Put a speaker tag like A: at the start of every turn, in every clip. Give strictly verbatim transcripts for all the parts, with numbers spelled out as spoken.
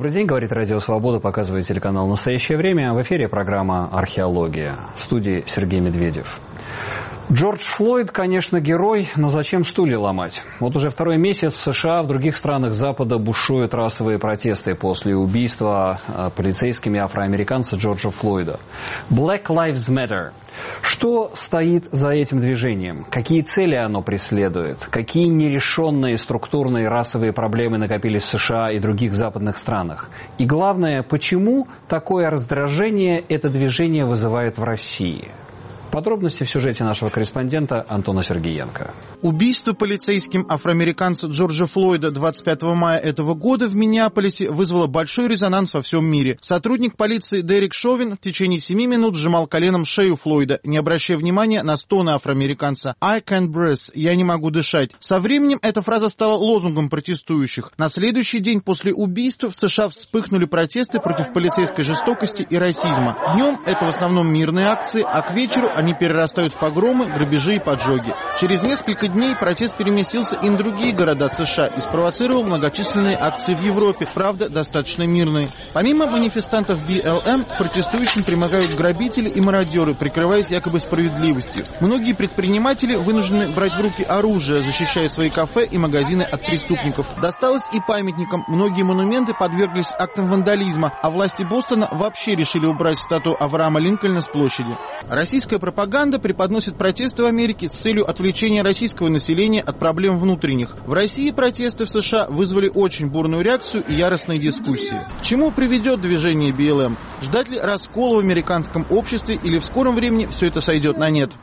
A: Добрый день, говорит Радио Свобода, показывает телеканал «Настоящее время». В эфире программа «Археология». В студии Сергей Медведев. Джордж Флойд, конечно, герой, но зачем стулья ломать? Вот уже второй месяц в США, в других странах Запада бушуют расовые протесты после убийства полицейскими афроамериканца Джорджа Флойда. Black Lives Matter. Что стоит за этим движением? Какие цели оно преследует? Какие нерешенные структурные расовые проблемы накопились в США и других западных странах? И главное, почему такое раздражение это движение вызывает в России? Подробности в сюжете нашего корреспондента Антона Сергеенко.
B: Убийство полицейским афроамериканца Джорджа Флойда двадцать пятого мая этого года в Миннеаполисе вызвало большой резонанс во всем мире. Сотрудник полиции Дерек Шовин в течение семи минут сжимал коленом шею Флойда, не обращая внимания на стоны афроамериканца. «I can't breathe» – «я не могу дышать». Со временем эта фраза стала лозунгом протестующих. На следующий день после убийства в США вспыхнули протесты против полицейской жестокости и расизма. Днем это в основном мирные акции, а к вечеру они перерастают в погромы, грабежи и поджоги. Через несколько дней протест переместился и на другие города США и спровоцировал многочисленные акции в Европе, правда, достаточно мирные. Помимо манифестантов би эл эм, к протестующим примыкают грабители и мародеры, прикрываясь якобы справедливостью. Многие предприниматели вынуждены брать в руки оружие, защищая свои кафе и магазины от преступников. Досталось и памятникам. Многие монументы подверглись актам вандализма, а власти Бостона вообще решили убрать статую Авраама Линкольна с площади. Российская пропаганда преподносит протесты в Америке с целью отвлечения российского населения от проблем внутренних. В России протесты в США вызвали очень бурную реакцию и яростные дискуссии. К чему приведет движение би эл эм? Ждать ли раскола в американском обществе или в скором времени все это сойдет на нет?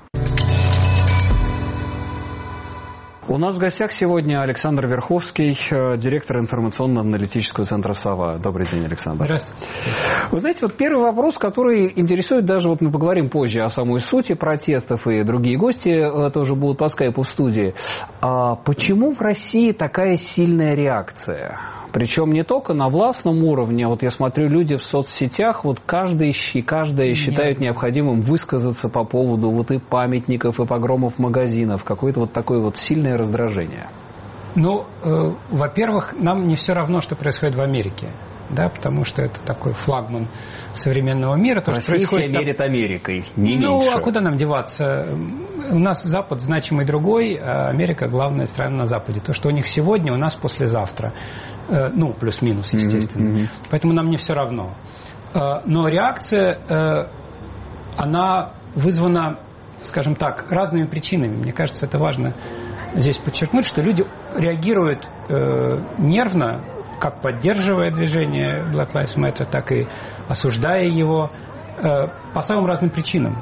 A: У нас в гостях сегодня Александр Верховский, директор информационно-аналитического центра «Сова». Добрый день, Александр.
C: Здравствуйте.
A: Вы знаете, вот первый вопрос, который интересует даже, вот мы поговорим позже о самой сути протестов, и другие гости тоже будут по скайпу в студии. А почему в России такая сильная реакция? Причем не только на властном уровне. Вот я смотрю, люди в соцсетях, вот каждый и каждая считают необходимым высказаться по поводу вот и памятников, и погромов магазинов. Какое-то вот такое вот сильное раздражение.
C: Ну, э, во-первых, нам не все равно, что происходит в Америке. Да, потому что это такой флагман современного мира. То,
A: Россия
C: что происходит
A: мерит
C: там...
A: Америкой, не
C: ну,
A: меньше.
C: Ну, а куда нам деваться? У нас Запад значимый другой, а Америка главная страна на Западе. То, что у них сегодня, у нас послезавтра. Ну, плюс-минус, естественно. Mm-hmm. Поэтому нам не все равно. Но реакция, она вызвана, скажем так, разными причинами. Мне кажется, это важно здесь подчеркнуть, что люди реагируют нервно, как поддерживая движение Black Lives Matter, так и осуждая его, по самым разным причинам.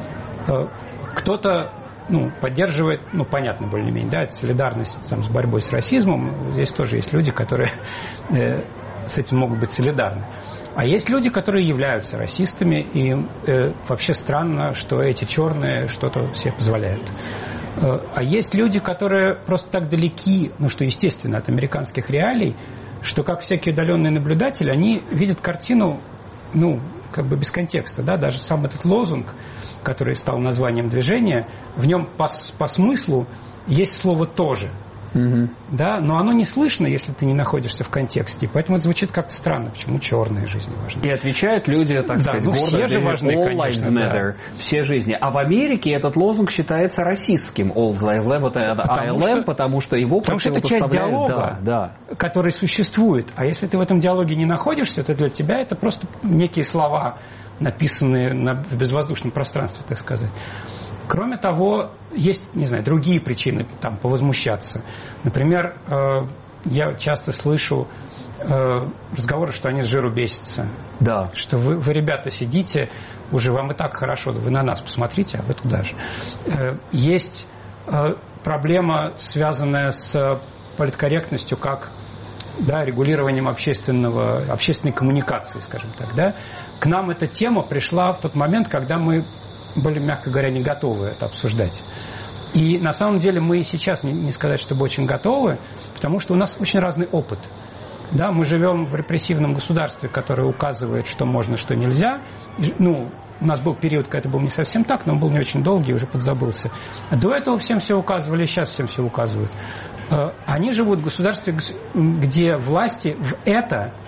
C: Кто-то ну, поддерживает, ну, понятно, более-менее, да, это солидарность там, с борьбой с расизмом. Здесь тоже есть люди, которые э, с этим могут быть солидарны. А есть люди, которые являются расистами, и э, вообще странно, что эти черные что-то себе позволяют. Э, а есть люди, которые просто так далеки, ну, что естественно, от американских реалий, что, как всякие удаленные наблюдатели, они видят картину, ну, как бы без контекста, да, даже сам этот лозунг, который стал названием движения, в нем по, по смыслу есть слово «тоже». Угу. Да, но оно не слышно, если ты не находишься в контексте. Поэтому это звучит как-то странно. Почему черные жизни важны?
A: И отвечают люди, так да, сказать,
C: ну,
A: гордо,
C: все же важны,
A: all
C: конечно,
A: lives matter, да. Все жизни. А в Америке этот лозунг считается расистским. All lives matter, вот это ай эл эм, потому что его
C: потому что это часть диалога,
A: да, да.
C: который существует. А если ты в этом диалоге не находишься, то для тебя это просто некие слова, написанные на, в безвоздушном пространстве, так сказать. Кроме того, есть, не знаю, другие причины там, повозмущаться. Например, э, я часто слышу э, разговоры, что они с жиру бесятся.
A: Да.
C: Что вы, вы, ребята, сидите, уже вам и так хорошо, вы на нас посмотрите, а вы туда же. Э, есть э, проблема, связанная с политкорректностью, как да, регулированием общественного, общественной коммуникации, скажем так. Да? К нам эта тема пришла в тот момент, когда мы были, мягко говоря, не готовы это обсуждать. И на самом деле мы сейчас, не, не сказать, чтобы очень готовы, потому что у нас очень разный опыт. Да, мы живем в репрессивном государстве, которое указывает, что можно, что нельзя. Ну, у нас был период, когда это было не совсем так, но он был не очень долгий, уже подзабылся. До этого всем все указывали, сейчас всем все указывают. Они живут в государстве, где власти в это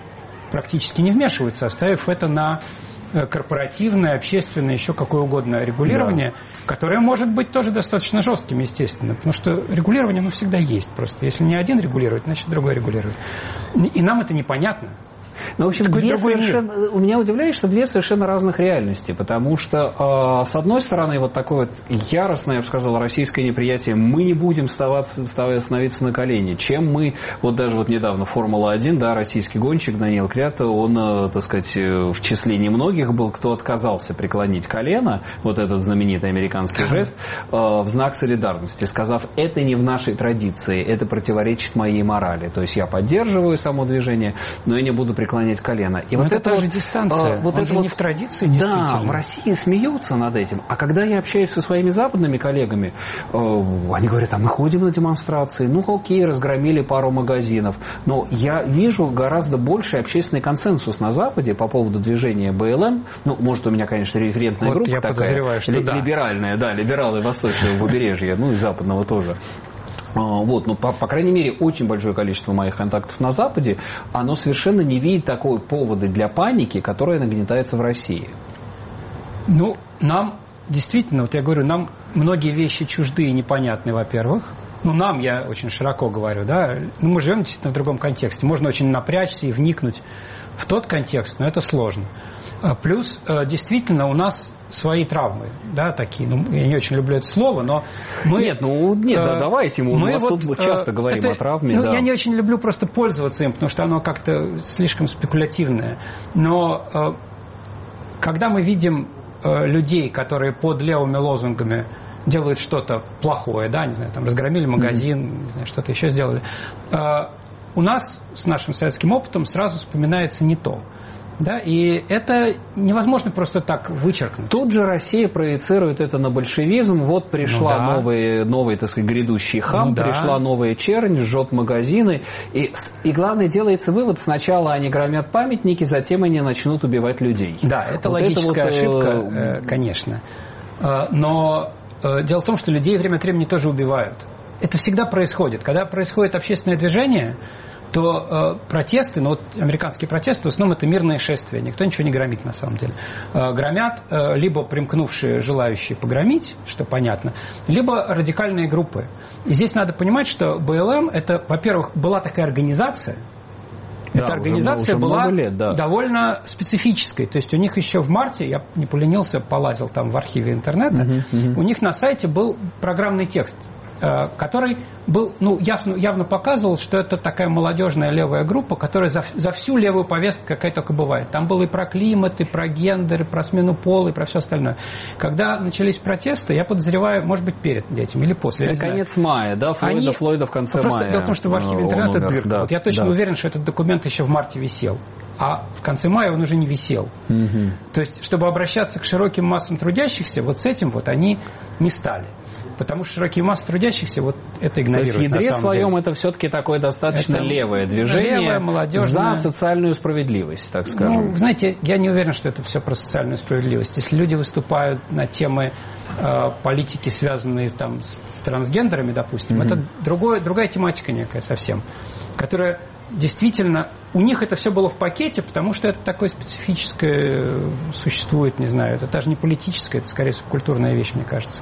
C: практически не вмешиваются, оставив это на корпоративное, общественное, еще какое угодно регулирование, да. которое может быть тоже достаточно жестким, естественно. Потому что регулирование, ну, всегда есть просто. Если не один регулирует, значит, другой регулирует. И нам это непонятно.
A: Ну, в общем, две совершенно... у меня удивляет, что две совершенно разных реальности, потому что, э, с одной стороны, вот такое вот яростное, я бы сказал, российское неприятие, мы не будем ставаться, становиться на колени. Чем мы, вот даже вот недавно Формула один, да, российский гонщик Даниил Крята, он, э, так сказать, в числе немногих был, кто отказался преклонить колено, вот этот знаменитый американский жест, э, в знак солидарности, сказав, это не в нашей традиции, это противоречит моей морали. То есть я поддерживаю само движение, но я не буду преклонять колено. И
C: вот
A: это,
C: это же вот, дистанция.
A: Вот
C: Он
A: это
C: же
A: вот,
C: не в традиции, действительно.
A: Да, в России смеются над этим. А когда я общаюсь со своими западными коллегами, э, они говорят, а мы ходим на демонстрации, ну окей, разгромили пару магазинов. Но я вижу гораздо больший общественный консенсус на Западе по поводу движения БЛМ. Ну, может, у меня, конечно, референтная
C: вот
A: группа
C: я
A: такая.
C: Подозреваю, что
A: ли,
C: да.
A: Либеральная, да, либералы восточного побережья, ну и западного тоже. Вот, ну, по, по крайней мере, очень большое количество моих контактов на Западе, оно совершенно не видит такой повода для паники, которая нагнетается в России.
C: Ну, нам действительно, вот я говорю, нам многие вещи чужды и непонятны, во-первых. Ну, нам, я очень широко говорю, да, ну, мы живем действительно в другом контексте. Можно очень напрячься и вникнуть в тот контекст, но это сложно. Плюс, действительно, у нас свои травмы, да, такие, ну, я не очень люблю это слово, но мы...
A: Нет, ну, нет, э, да, давайте, мы, мы вот, тут часто э, говорим это, о травме,
C: ну,
A: да.
C: Я не очень люблю просто пользоваться им, потому что оно как-то слишком спекулятивное, но э, когда мы видим э, людей, которые под левыми лозунгами делают что-то плохое, да, не знаю, там, разгромили магазин, mm-hmm. не знаю, что-то еще сделали, э, у нас с нашим советским опытом сразу вспоминается не то. Да, и это невозможно просто так вычеркнуть.
A: Тут же Россия проецирует это на большевизм. Вот пришла ну, да. новый, новый, так сказать, грядущий хам, ну, пришла да. новая чернь, жжет магазины. И, и главное, делается вывод, сначала они громят памятники, затем они начнут убивать людей.
C: Да, это вот логическая это вот, ошибка, конечно. Но дело в том, что людей время от времени тоже убивают. Это всегда происходит. Когда происходит общественное движение, то э, протесты, ну вот американские протесты, в основном это мирные шествия, никто ничего не громит на самом деле. Э, громят э, либо примкнувшие, желающие погромить, что понятно, либо радикальные группы. И здесь надо понимать, что БЛМ, это, во-первых, была такая организация,
A: да,
C: эта организация
A: уже, уже
C: была
A: лет, да.
C: довольно специфической. То есть у них еще в марте, я не поленился, полазил там в архиве интернета, uh-huh, uh-huh. у них на сайте был программный текст, который был, ну, явно, явно показывал, что это такая молодежная левая группа, которая за, за всю левую повестку, какая только бывает. Там было и про климат, и про гендер, и про смену пола, и про все остальное. Когда начались протесты, я подозреваю, может быть, перед этим или после.
A: Это конец мая, да? Флойда, Они... Флойда в конце
C: просто
A: мая.
C: Дело в том, что в архиве интернета дырка. Да, вот я точно
A: да.
C: уверен, что этот документ еще в марте висел. А в конце мая он уже не висел.
A: Угу.
C: То есть, чтобы обращаться к широким массам трудящихся, вот с этим вот они не стали. Потому что широкие массы трудящихся вот это игнорируют.
A: То есть в ядре
C: на самом
A: своем
C: деле.
A: это все-таки такое достаточно это левое движение
C: левое, молодежное.
A: За социальную справедливость, так скажем.
C: Ну, знаете, я не уверен, что это все про социальную справедливость. Если люди выступают на темы э, политики, связанные там, с, с трансгендерами, допустим, mm-hmm. это другое, другая тематика некая совсем, которая действительно... У них это все было в пакете, потому что это такое специфическое существует, не знаю, это даже не политическое, это скорее культурная вещь, мне кажется,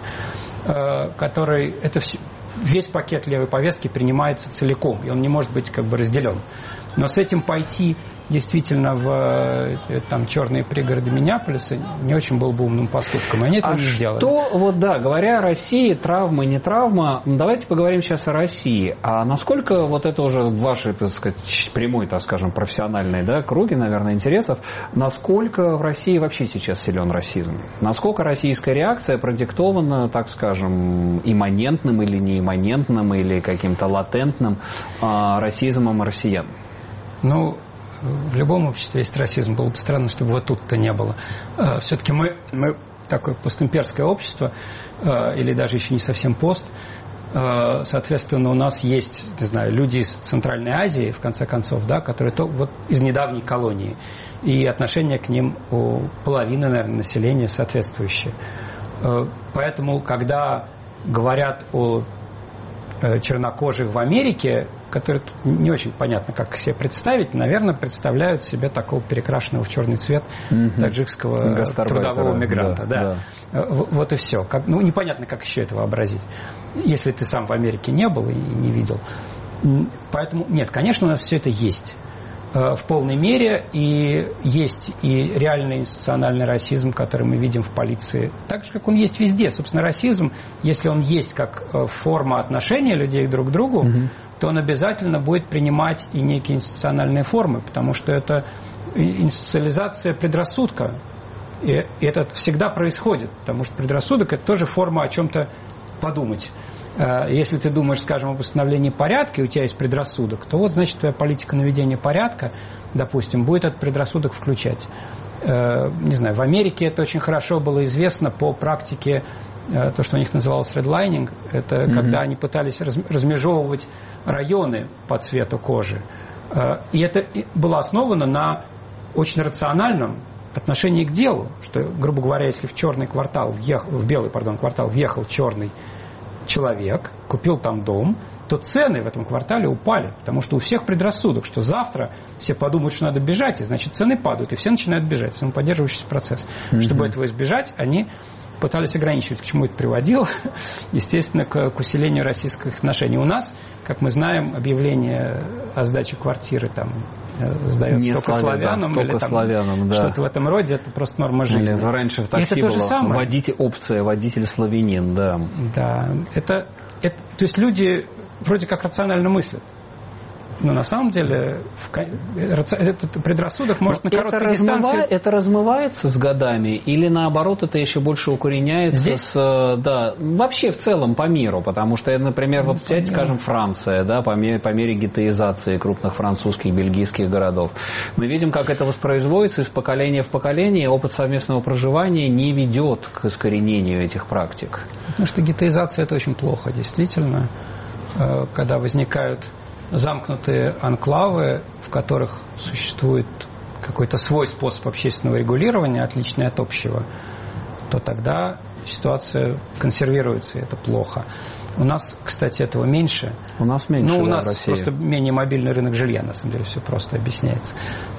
C: который это все, весь пакет левой повестки принимается целиком, и он не может быть как бы разделен. Но с этим пойти действительно в там, черные пригороды Миннеаполиса не очень был бы умным поступком. И они этого
A: а
C: не сделали.
A: Что, вот да, говоря о России, травма, не травма, давайте поговорим сейчас о России. А насколько вот это уже в вашей, так сказать, прямой, так скажем, профессиональной, да, круге, наверное, интересов, насколько в России вообще сейчас силен расизм? Насколько российская реакция продиктована, так скажем, имманентным или неимманентным, или каким-то латентным а, расизмом россиян?
C: Ну, в любом обществе есть расизм. Было бы странно, чтобы вот тут-то не было. Все-таки мы, мы такое постимперское общество, или даже еще не совсем пост. Соответственно, у нас есть, не знаю, люди из Центральной Азии, в конце концов, да, которые то, вот из недавней колонии. И отношение к ним у половины, наверное, населения соответствующее. Поэтому, когда говорят о чернокожих в Америке, которые не очень понятно, как себе представить, наверное, представляют себе такого перекрашенного в черный цвет mm-hmm. таджикского трудового мигранта. Да, да. Да. Вот и все. Как, ну, непонятно, как еще это вообразить, если ты сам в Америке не был и не видел. Поэтому, нет, конечно, у нас все это есть в полной мере, и есть и реальный институциональный расизм, который мы видим в полиции, так же, как он есть везде. Собственно, расизм, если он есть как форма отношения людей друг к другу, угу. то он обязательно будет принимать и некие институциональные формы, потому что это институциализация предрассудка. И это всегда происходит, потому что предрассудок – это тоже форма о чем-то подумать. Если ты думаешь, скажем, об установлении порядка, и у тебя есть предрассудок, то вот, значит, твоя политика наведения порядка, допустим, будет этот предрассудок включать. Не знаю, в Америке это очень хорошо было известно по практике, то, что у них называлось redlining, это mm-hmm. когда они пытались размежевывать районы по цвету кожи. И это было основано на очень рациональном отношении к делу, что, грубо говоря, если в черный квартал, въехал, в белый, пардон, квартал въехал черный человек, купил там дом, то цены в этом квартале упали, потому что у всех предрассудок, что завтра все подумают, что надо бежать, и значит цены падают, и все начинают бежать, самоподдерживающийся процесс. Mm-hmm. Чтобы этого избежать, они пытались ограничивать. К чему это приводило? Естественно, к, к усилению российских отношений. У нас, как мы знаем, объявление о сдаче квартиры там сдается только славянам,
A: да,
C: или там
A: славянам, да.
C: что-то в этом роде, это просто норма жизни.
A: Или раньше в такси
C: это
A: была водитель, опция водитель славянин, да.
C: Да, это, это, то есть люди вроде как рационально мыслят. Но на самом деле этот предрассудок может на короткой
A: это
C: дистанции...
A: Размыва... Это размывается с годами или наоборот это еще больше укореняется
C: Здесь?
A: с... Да, вообще в целом по миру, потому что, например, ну, вот взять, скажем, Франция, да, по мере, по мере геттоизации крупных французских, бельгийских городов. Мы видим, как это воспроизводится из поколения в поколение, опыт совместного проживания не ведет к искоренению этих практик.
C: Потому что геттоизация – это очень плохо, действительно, когда возникают замкнутые анклавы, в которых существует какой-то свой способ общественного регулирования, отличный от общего, то тогда ситуация консервируется, и это плохо. У нас, кстати, этого меньше.
A: У нас меньше,
C: Ну, у
A: да,
C: нас просто менее мобильный рынок жилья, на самом деле, все просто объясняется.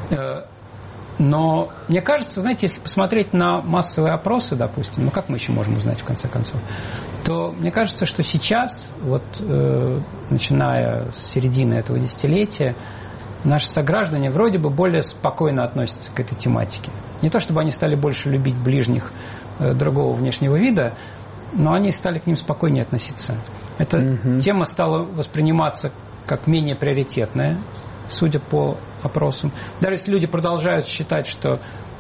C: Но мне кажется, знаете, если посмотреть на массовые опросы, допустим, ну как мы еще можем узнать в конце концов, то мне кажется, что сейчас, вот э, начиная с середины этого десятилетия, наши сограждане вроде бы более спокойно относятся к этой тематике. Не то чтобы они стали больше любить ближних э, другого внешнего вида, но они стали к ним спокойнее относиться. Эта угу. тема стала восприниматься как менее приоритетная, судя по опросам. Даже если люди продолжают считать, что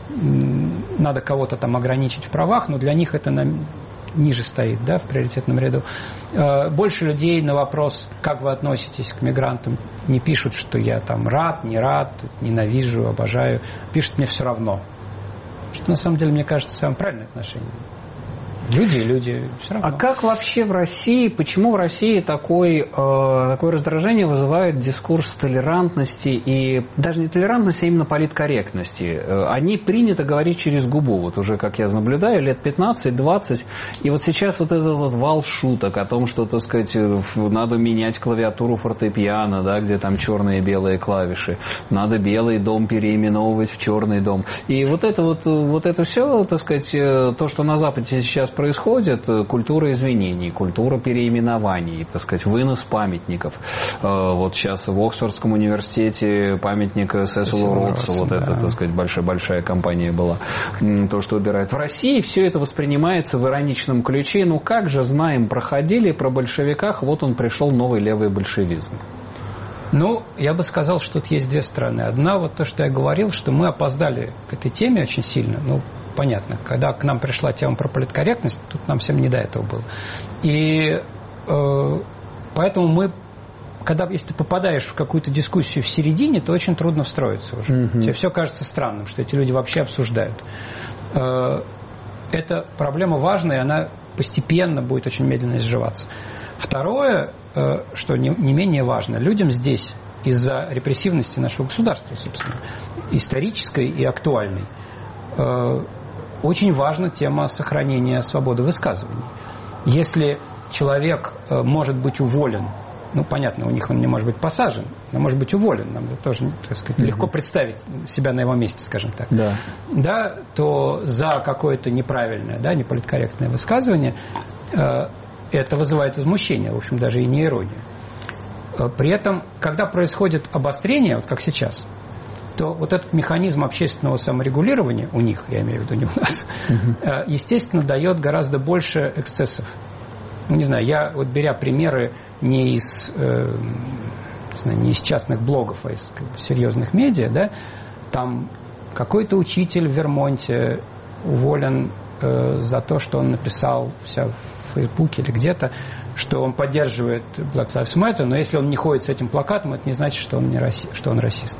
C: надо кого-то там ограничить в правах, но для них это на... ниже стоит, да, в приоритетном ряду. Больше людей на вопрос, как вы относитесь к мигрантам, не пишут, что я там рад, не рад, ненавижу, обожаю. Пишут мне все равно. Что на самом деле, мне кажется, самое правильное отношение. Люди, люди, все равно.
A: А как вообще в России, почему в России такой, э, такое раздражение вызывает дискурс толерантности и даже не толерантности, а именно политкорректности? Они принято говорить через губу, вот уже, как я наблюдаю, лет пятнадцать-двадцать, и вот сейчас вот этот вот вал шуток о том, что, так сказать, надо менять клавиатуру фортепиано, да, где там черные и белые клавиши, надо белый дом переименовывать в черный дом. И вот это вот, вот это все, так сказать, то, что на Западе сейчас происходит, культура извинений, культура переименований, так сказать, вынос памятников. Вот сейчас в Оксфордском университете памятник Сесилу Роудсу, вот да. это, так сказать, большая-большая компания была, то, что убирает. В России все это воспринимается в ироничном ключе. Ну как же, знаем, проходили про большевиках, вот он пришел, новый левый большевизм.
C: Ну, я бы сказал, что тут есть две стороны. Одна, вот то, что я говорил, что мы опоздали к этой теме очень сильно, ну, понятно, когда к нам пришла тема про политкорректность, тут нам всем не до этого было. И э, поэтому мы, когда, если ты попадаешь в какую-то дискуссию в середине, то очень трудно встроиться уже. Mm-hmm. Тебе все кажется странным, что эти люди вообще обсуждают. Э, эта проблема важная, и она постепенно будет очень медленно изживаться. Второе, э, что не, не менее важно, людям здесь из-за репрессивности нашего государства, собственно, исторической и актуальной, э, очень важна тема сохранения свободы высказываний. Если человек может быть уволен, ну, понятно, у них он не может быть посажен, но может быть уволен. Нам тоже, так сказать, mm-hmm. легко представить себя на его месте, скажем так.
A: Да.
C: Да, то за какое-то неправильное, да, неполиткорректное высказывание э, это вызывает возмущение, в общем, даже и не иронию. При этом, когда происходит обострение, вот как сейчас, то вот этот механизм общественного саморегулирования у них, я имею в виду не у нас, mm-hmm. естественно, дает гораздо больше эксцессов. Ну, не знаю, я вот беря примеры не из, э, не знаю, не из частных блогов, а из как бы, серьезных медиа, да, там какой-то учитель в Вермонте уволен э, за то, что он написал у себя в Фейсбуке или где-то, что он поддерживает Black Lives Matter, но если он не ходит с этим плакатом, это не значит, что он, не раси, что он расист.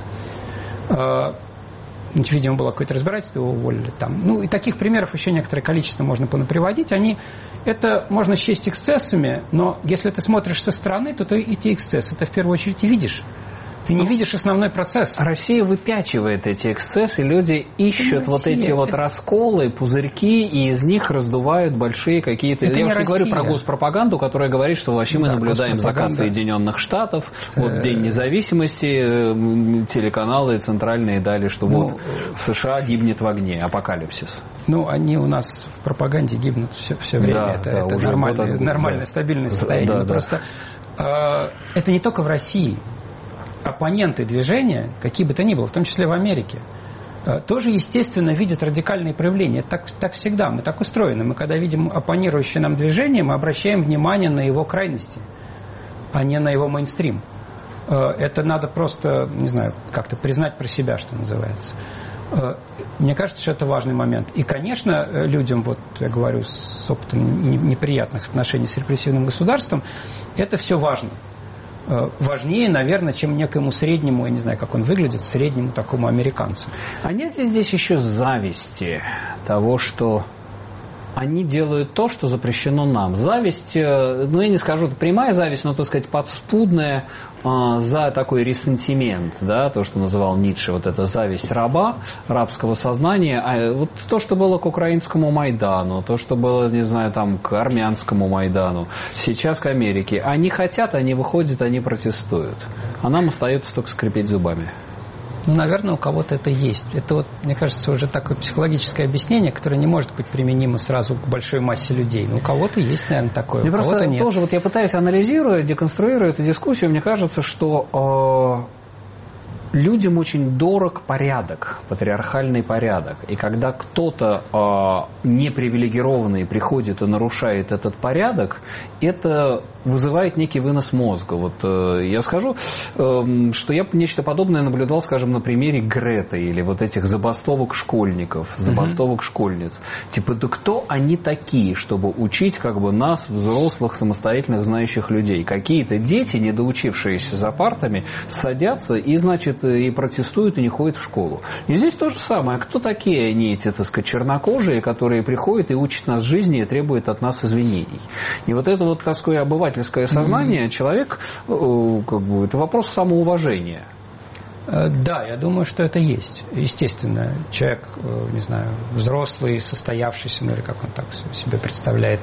C: Э, видимо, было какое-то разбирательство, его уволили там. Ну, и таких примеров еще некоторое количество можно понаприводить. Они, это можно счесть эксцессами, но если ты смотришь со стороны, то ты эти эксцессы ты в первую очередь и видишь. Ты не видишь основной процесс.
A: Россия выпячивает эти эксцессы, люди ищут вот эти вот это... расколы, пузырьки, и из них раздувают большие какие-то... Это Я уже не говорю про госпропаганду, которая говорит, что вообще мы да, наблюдаем закат Соединенных Штатов, вот в День независимости телеканалы центральные дали, что ну, вот США гибнет в огне, апокалипсис.
C: Ну, они у нас в пропаганде гибнут все, все время. Да, это да, это нормальное, вот, нормальное да. стабильное состояние. Да, да. Просто э, это не только в России. Оппоненты движения, какие бы то ни было, в том числе в Америке, тоже, естественно, видят радикальные проявления. Это так, так всегда, мы так устроены. Мы, когда видим оппонирующее нам движение, мы обращаем внимание на его крайности, а не на его мейнстрим. Это надо просто, не знаю, как-то признать про себя, что называется. Мне кажется, что это важный момент. И, конечно, людям, вот я говорю, с опытом неприятных отношений с репрессивным государством, это все важно. Важнее, наверное, чем некоему среднему, я не знаю, как он выглядит, среднему такому американцу.
A: А нет ли здесь еще зависти того, что они делают то, что запрещено нам? Зависть, ну, я не скажу, это прямая зависть, но, так сказать, подспудная э, за такой ресентимент, да, то, что называл Ницше, вот эта зависть раба, рабского сознания, а вот то, что было к украинскому Майдану, то, что было, не знаю, там, к армянскому Майдану, сейчас к Америке. Они хотят, они выходят, они протестуют. А нам остается только скрипеть зубами.
C: Ну, наверное, у кого-то это есть. Это, вот, мне кажется, уже такое психологическое объяснение, которое не может быть применимо сразу к большой массе людей. Но у кого-то есть, наверное, такое,
A: мне
C: у кого-то нет.
A: Тоже вот я пытаюсь, анализируя, деконструируя эту дискуссию, мне кажется, что э, людям очень дорог порядок, патриархальный порядок. И когда кто-то э, непривилегированный приходит и нарушает этот порядок, это вызывает некий вынос мозга. Вот э, я скажу, э, что я нечто подобное наблюдал, скажем, на примере Греты или вот этих забастовок школьников, забастовок mm-hmm. школьниц. Типа, да кто они такие, чтобы учить как бы нас, взрослых, самостоятельных, знающих людей? Какие-то дети, недоучившиеся за партами, садятся и, значит, и протестуют, и не ходят в школу. И здесь то же самое. Кто такие они, эти, так сказать, чернокожие, которые приходят и учат нас жизни и требуют от нас извинений? И вот это вот, так сказать, обывательское сознание, mm-hmm. человек, как бы, это вопрос самоуважения.
C: Да, я думаю, что это есть. Естественно, человек, не знаю, взрослый, состоявшийся, ну или как он так себе представляет,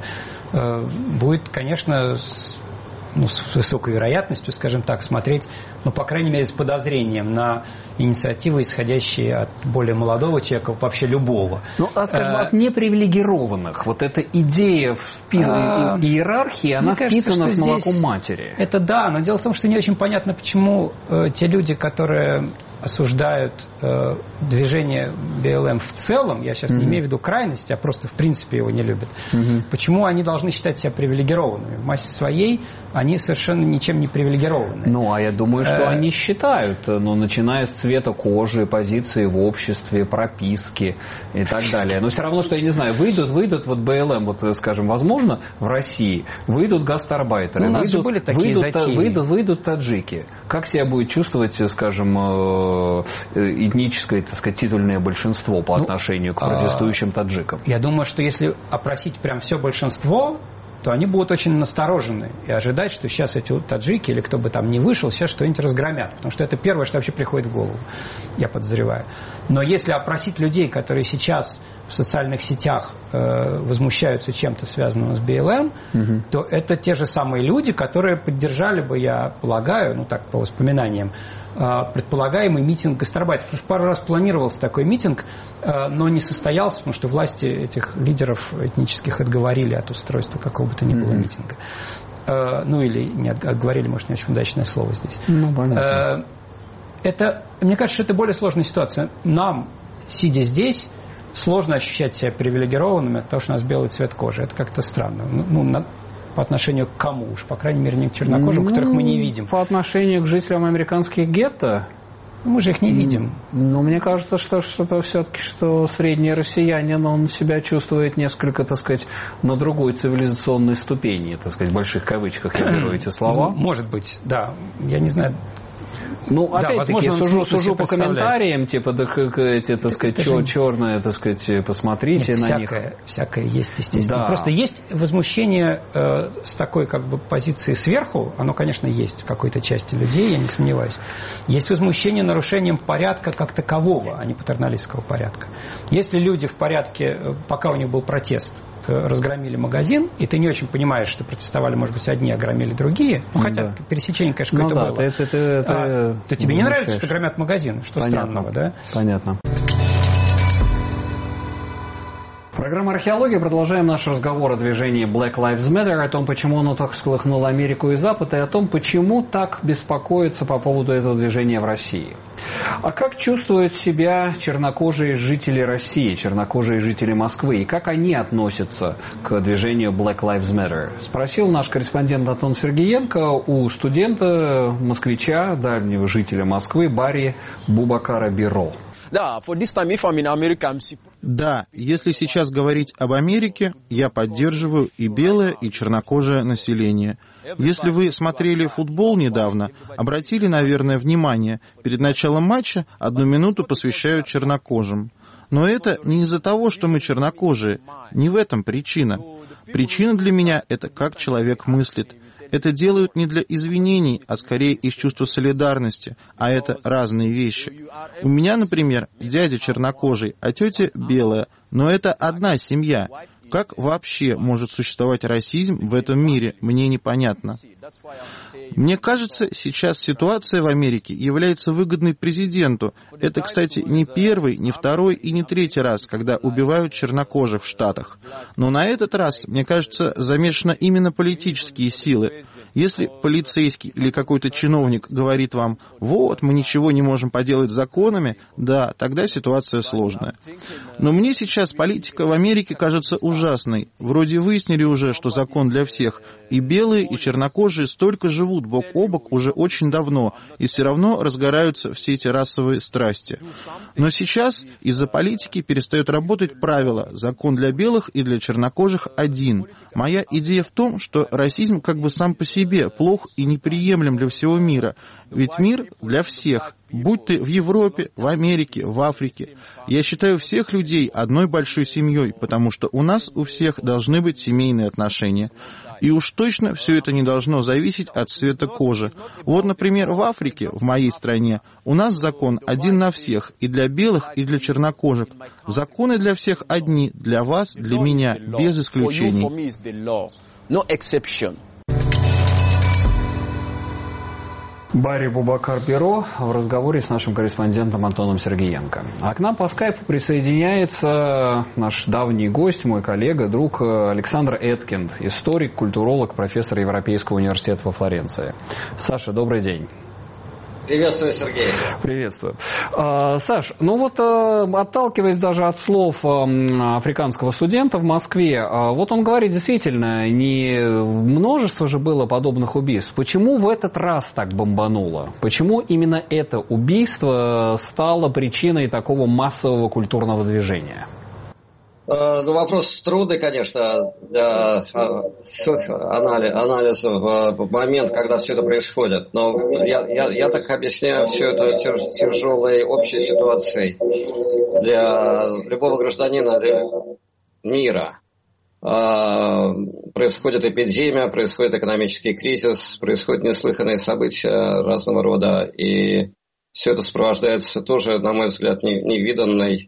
C: будет, конечно, с, ну, с высокой вероятностью, скажем так, смотреть, ну, по крайней мере, с подозрением на инициативы, исходящие от более молодого человека, вообще любого.
A: Ну, а, скажем, а, от непривилегированных. Вот эта идея впи... а, иерархии, она вписана с молоком матери.
C: Это да, но дело в том, что не очень понятно, почему э, те люди, которые осуждают э, движение бэ эл эм в целом, я сейчас mm-hmm. не имею в виду крайности, а просто в принципе его не любят, mm-hmm. почему они должны считать себя привилегированными? В массе своей они совершенно ничем не привилегированы.
A: Ну, а я думаю, что э... они считают, ну, начиная с цвета кожи, позиции в обществе, прописки и так далее. Но все равно, что, я не знаю, выйдут, выйдут вот бэ эл эм, вот, скажем, возможно, в России, выйдут гастарбайтеры,
C: ну, у нас
A: выйдут,
C: же были такие
A: выйдут, выйдут, выйдут таджики. Как себя будет чувствовать, скажем, этническое, так сказать, титульное большинство по ну, отношению к протестующим таджикам?
C: Я думаю, что если опросить прям все большинство, то они будут очень насторожены и ожидать, что сейчас эти таджики или кто бы там ни вышел, сейчас что-нибудь разгромят. Потому что это первое, что вообще приходит в голову, я подозреваю. Но если опросить людей, которые сейчас в социальных сетях э, возмущаются чем-то связанным с би эл эм, угу. то это те же самые люди, которые поддержали бы, я полагаю, ну так по воспоминаниям, э, предполагаемый митинг гастарбайтеров. Потому что пару раз планировался такой митинг, э, но не состоялся, потому что власти этих лидеров этнических отговорили от устройства какого бы то ни было угу. митинга. Э, ну или не отговорили, может, не очень удачное слово здесь.
A: Ну, понятно.
C: Э, Это, мне кажется, что это более сложная ситуация. Нам, сидя здесь, сложно ощущать себя привилегированными от того, что у нас белый цвет кожи. Это как-то странно. Ну, на, по отношению к кому уж? По крайней мере, не к чернокожим, ну, которых мы не видим.
A: По отношению к жителям американских гетто?
C: Ну, мы же их не видим.
A: Ну, мне кажется, что что-то все-таки, что средний россиянин, он себя чувствует несколько, так сказать, на другой цивилизационной ступени, так сказать, в больших кавычках я беру эти слова.
C: Может быть, да. Я не знаю...
A: Ну, опять-таки,
C: да,
A: сужу, сужу по комментариям, типа, да, эти, так сказать, чер- черные, так сказать, посмотрите
C: Нет,
A: на
C: всякое,
A: них.
C: Всякое есть, естественно.
A: Да.
C: Просто есть возмущение э, с такой, как бы, позиции сверху, оно, конечно, есть в какой-то части людей, я не сомневаюсь. Есть возмущение нарушением порядка как такового, а не патерналистского порядка. Если люди в порядке, пока у них был протест, разгромили магазин, и ты не очень понимаешь, что протестовали, может быть, одни, а громили другие, ну, хотя да. пересечение, конечно,
A: ну,
C: какое-то
A: да,
C: было.
A: Это, это, это,
C: а, то тебе не нравится, что громят магазин? Что
A: Понятно.
C: странного, да?
A: Понятно. Программа «Археология». Продолжаем наш разговор о движении Black Lives Matter, о том, почему оно так всколыхнуло Америку и Запад, и о том, почему так беспокоиться по поводу этого движения в России. А как чувствуют себя чернокожие жители России, чернокожие жители Москвы, и как они относятся к движению Black Lives Matter? Спросил наш корреспондент Антон Сергеенко у студента, москвича, дальнего жителя Москвы Барри Бубакара Биро.
B: Да, если сейчас говорить об Америке, я поддерживаю и белое, и чернокожее население. Если вы смотрели футбол недавно, обратили, наверное, внимание, перед началом матча одну минуту посвящают чернокожим. Но это не из-за того, что мы чернокожие, не в этом причина. Причина для меня — это как человек мыслит. Это делают не для извинений, а скорее из чувства солидарности, а это разные вещи. У меня, например, дядя чернокожий, а тетя белая, но это одна семья. Как вообще может существовать расизм в этом мире, мне непонятно. Мне кажется, сейчас ситуация в Америке является выгодной президенту. Это, кстати, не первый, не второй и не третий раз, когда убивают чернокожих в Штатах. Но на этот раз, мне кажется, замешаны именно политические силы. Если полицейский или какой-то чиновник говорит вам: «Вот, мы ничего не можем поделать с законами», да, тогда ситуация сложная. Но мне сейчас политика в Америке кажется ужасной. Вроде выяснили уже, что закон для всех. И белые, и чернокожие столько живут бок о бок уже очень давно, и все равно разгораются все эти расовые страсти. Но сейчас из-за политики перестает работать правило: закон для белых и для чернокожих один. Моя идея в том, что расизм как бы сам по себе плох и неприемлем для всего мира. Ведь мир для всех. Будь ты в Европе, в Америке, в Африке. Я считаю всех людей одной большой семьей, потому что у нас у всех должны быть семейные отношения. И уж точно все это не должно зависеть от цвета кожи. Вот, например, в Африке, в моей стране, у нас закон один на всех, и для белых, и для чернокожих. Законы для всех одни, для вас, для меня, без исключений.
A: Барри Бубакар Биро в разговоре с нашим корреспондентом Антоном Сергеенко. А к нам по скайпу присоединяется наш давний гость, мой коллега, друг Александр Эткинд, историк, культуролог, профессор Европейского университета во Флоренции. Саша, добрый день.
D: Приветствую, Сергей.
A: Приветствую. А, Саш, ну вот отталкиваясь даже от слов африканского студента в Москве, вот он говорит, действительно, не множество же было подобных убийств. Почему в этот раз так бомбануло? Почему именно это убийство стало причиной такого массового культурного движения?
D: Ну, вопрос трудный, конечно, для анализа в момент, когда все это происходит. Но я, я, я так объясняю все это тяжелой общей ситуацией для любого гражданина мира. Происходит эпидемия, происходит экономический кризис, происходят неслыханные события разного рода. И все это сопровождается тоже, на мой взгляд, невиданной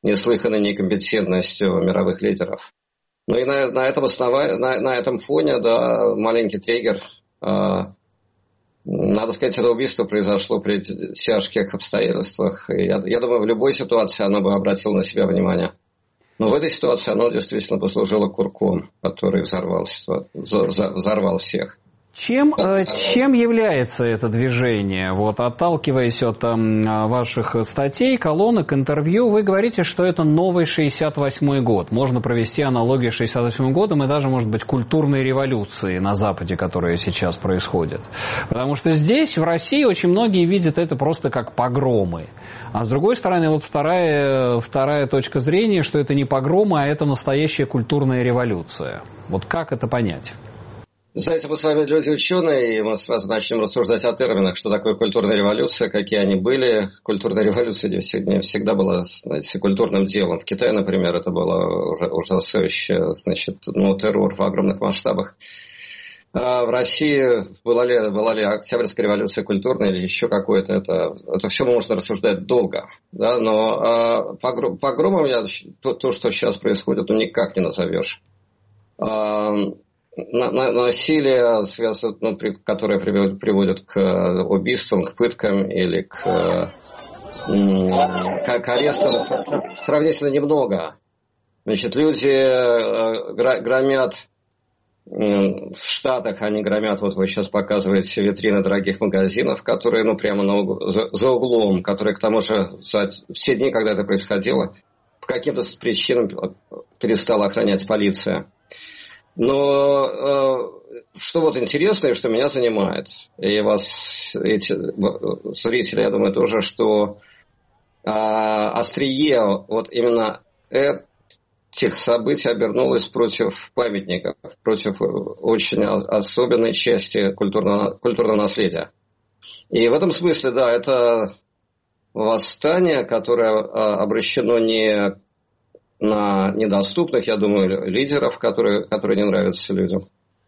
D: неслыханной некомпетентностью мировых лидеров. Ну и на, на, этом, основа... на, на этом фоне, да, маленький триггер. Э, надо сказать, это убийство произошло при тяжких обстоятельствах. И я, я думаю, в любой ситуации оно бы обратило на себя внимание. Но в этой ситуации оно действительно послужило курком, который взорвался, взорвал всех.
A: Чем, чем является это движение? Вот, отталкиваясь от э, ваших статей, колонок, интервью, вы говорите, что это новый шестьдесят восьмой год. Можно провести аналогию с шестьдесят восьмым годом и даже, может быть, культурной революции на Западе, которая сейчас происходит. Потому что здесь, в России, очень многие видят это просто как погромы. А с другой стороны, вот вторая, вторая точка зрения, что это не погромы, а это настоящая культурная революция. Вот как это понять?
D: Знаете, мы с вами люди ученые, и мы сразу начнем рассуждать о терминах, что такое культурная революция, какие они были. Культурная революция не всегда была, знаете, культурным делом. В Китае, например, это было уже ужасающее, значит, ну, террор в огромных масштабах. А в России была ли, была ли Октябрьская революция культурная или еще какое-то, это, это все можно рассуждать долго. Да? Но а, погром, погромом я, то, то, что сейчас происходит, ну, никак не назовешь. А, насилие, ну, которое приводит, приводит к убийствам, к пыткам или к, к, к арестам, сравнительно немного. Значит, люди громят в Штатах, они громят, вот вы сейчас показываете витрины дорогих магазинов, которые, ну, прямо на угл, за, за углом, которые, к тому же, за все дни, когда это происходило, по каким-то причинам перестала охранять полиция. Но э, что вот интересно и что меня занимает, и вас, эти зрители, я думаю, тоже, что э, острие вот именно этих событий обернулось против памятников, против очень особенной части культурного, культурного наследия. И в этом смысле, да, это восстание, которое э, обращено не на недоступных, я думаю, лидеров, которые, которые не нравятся людям.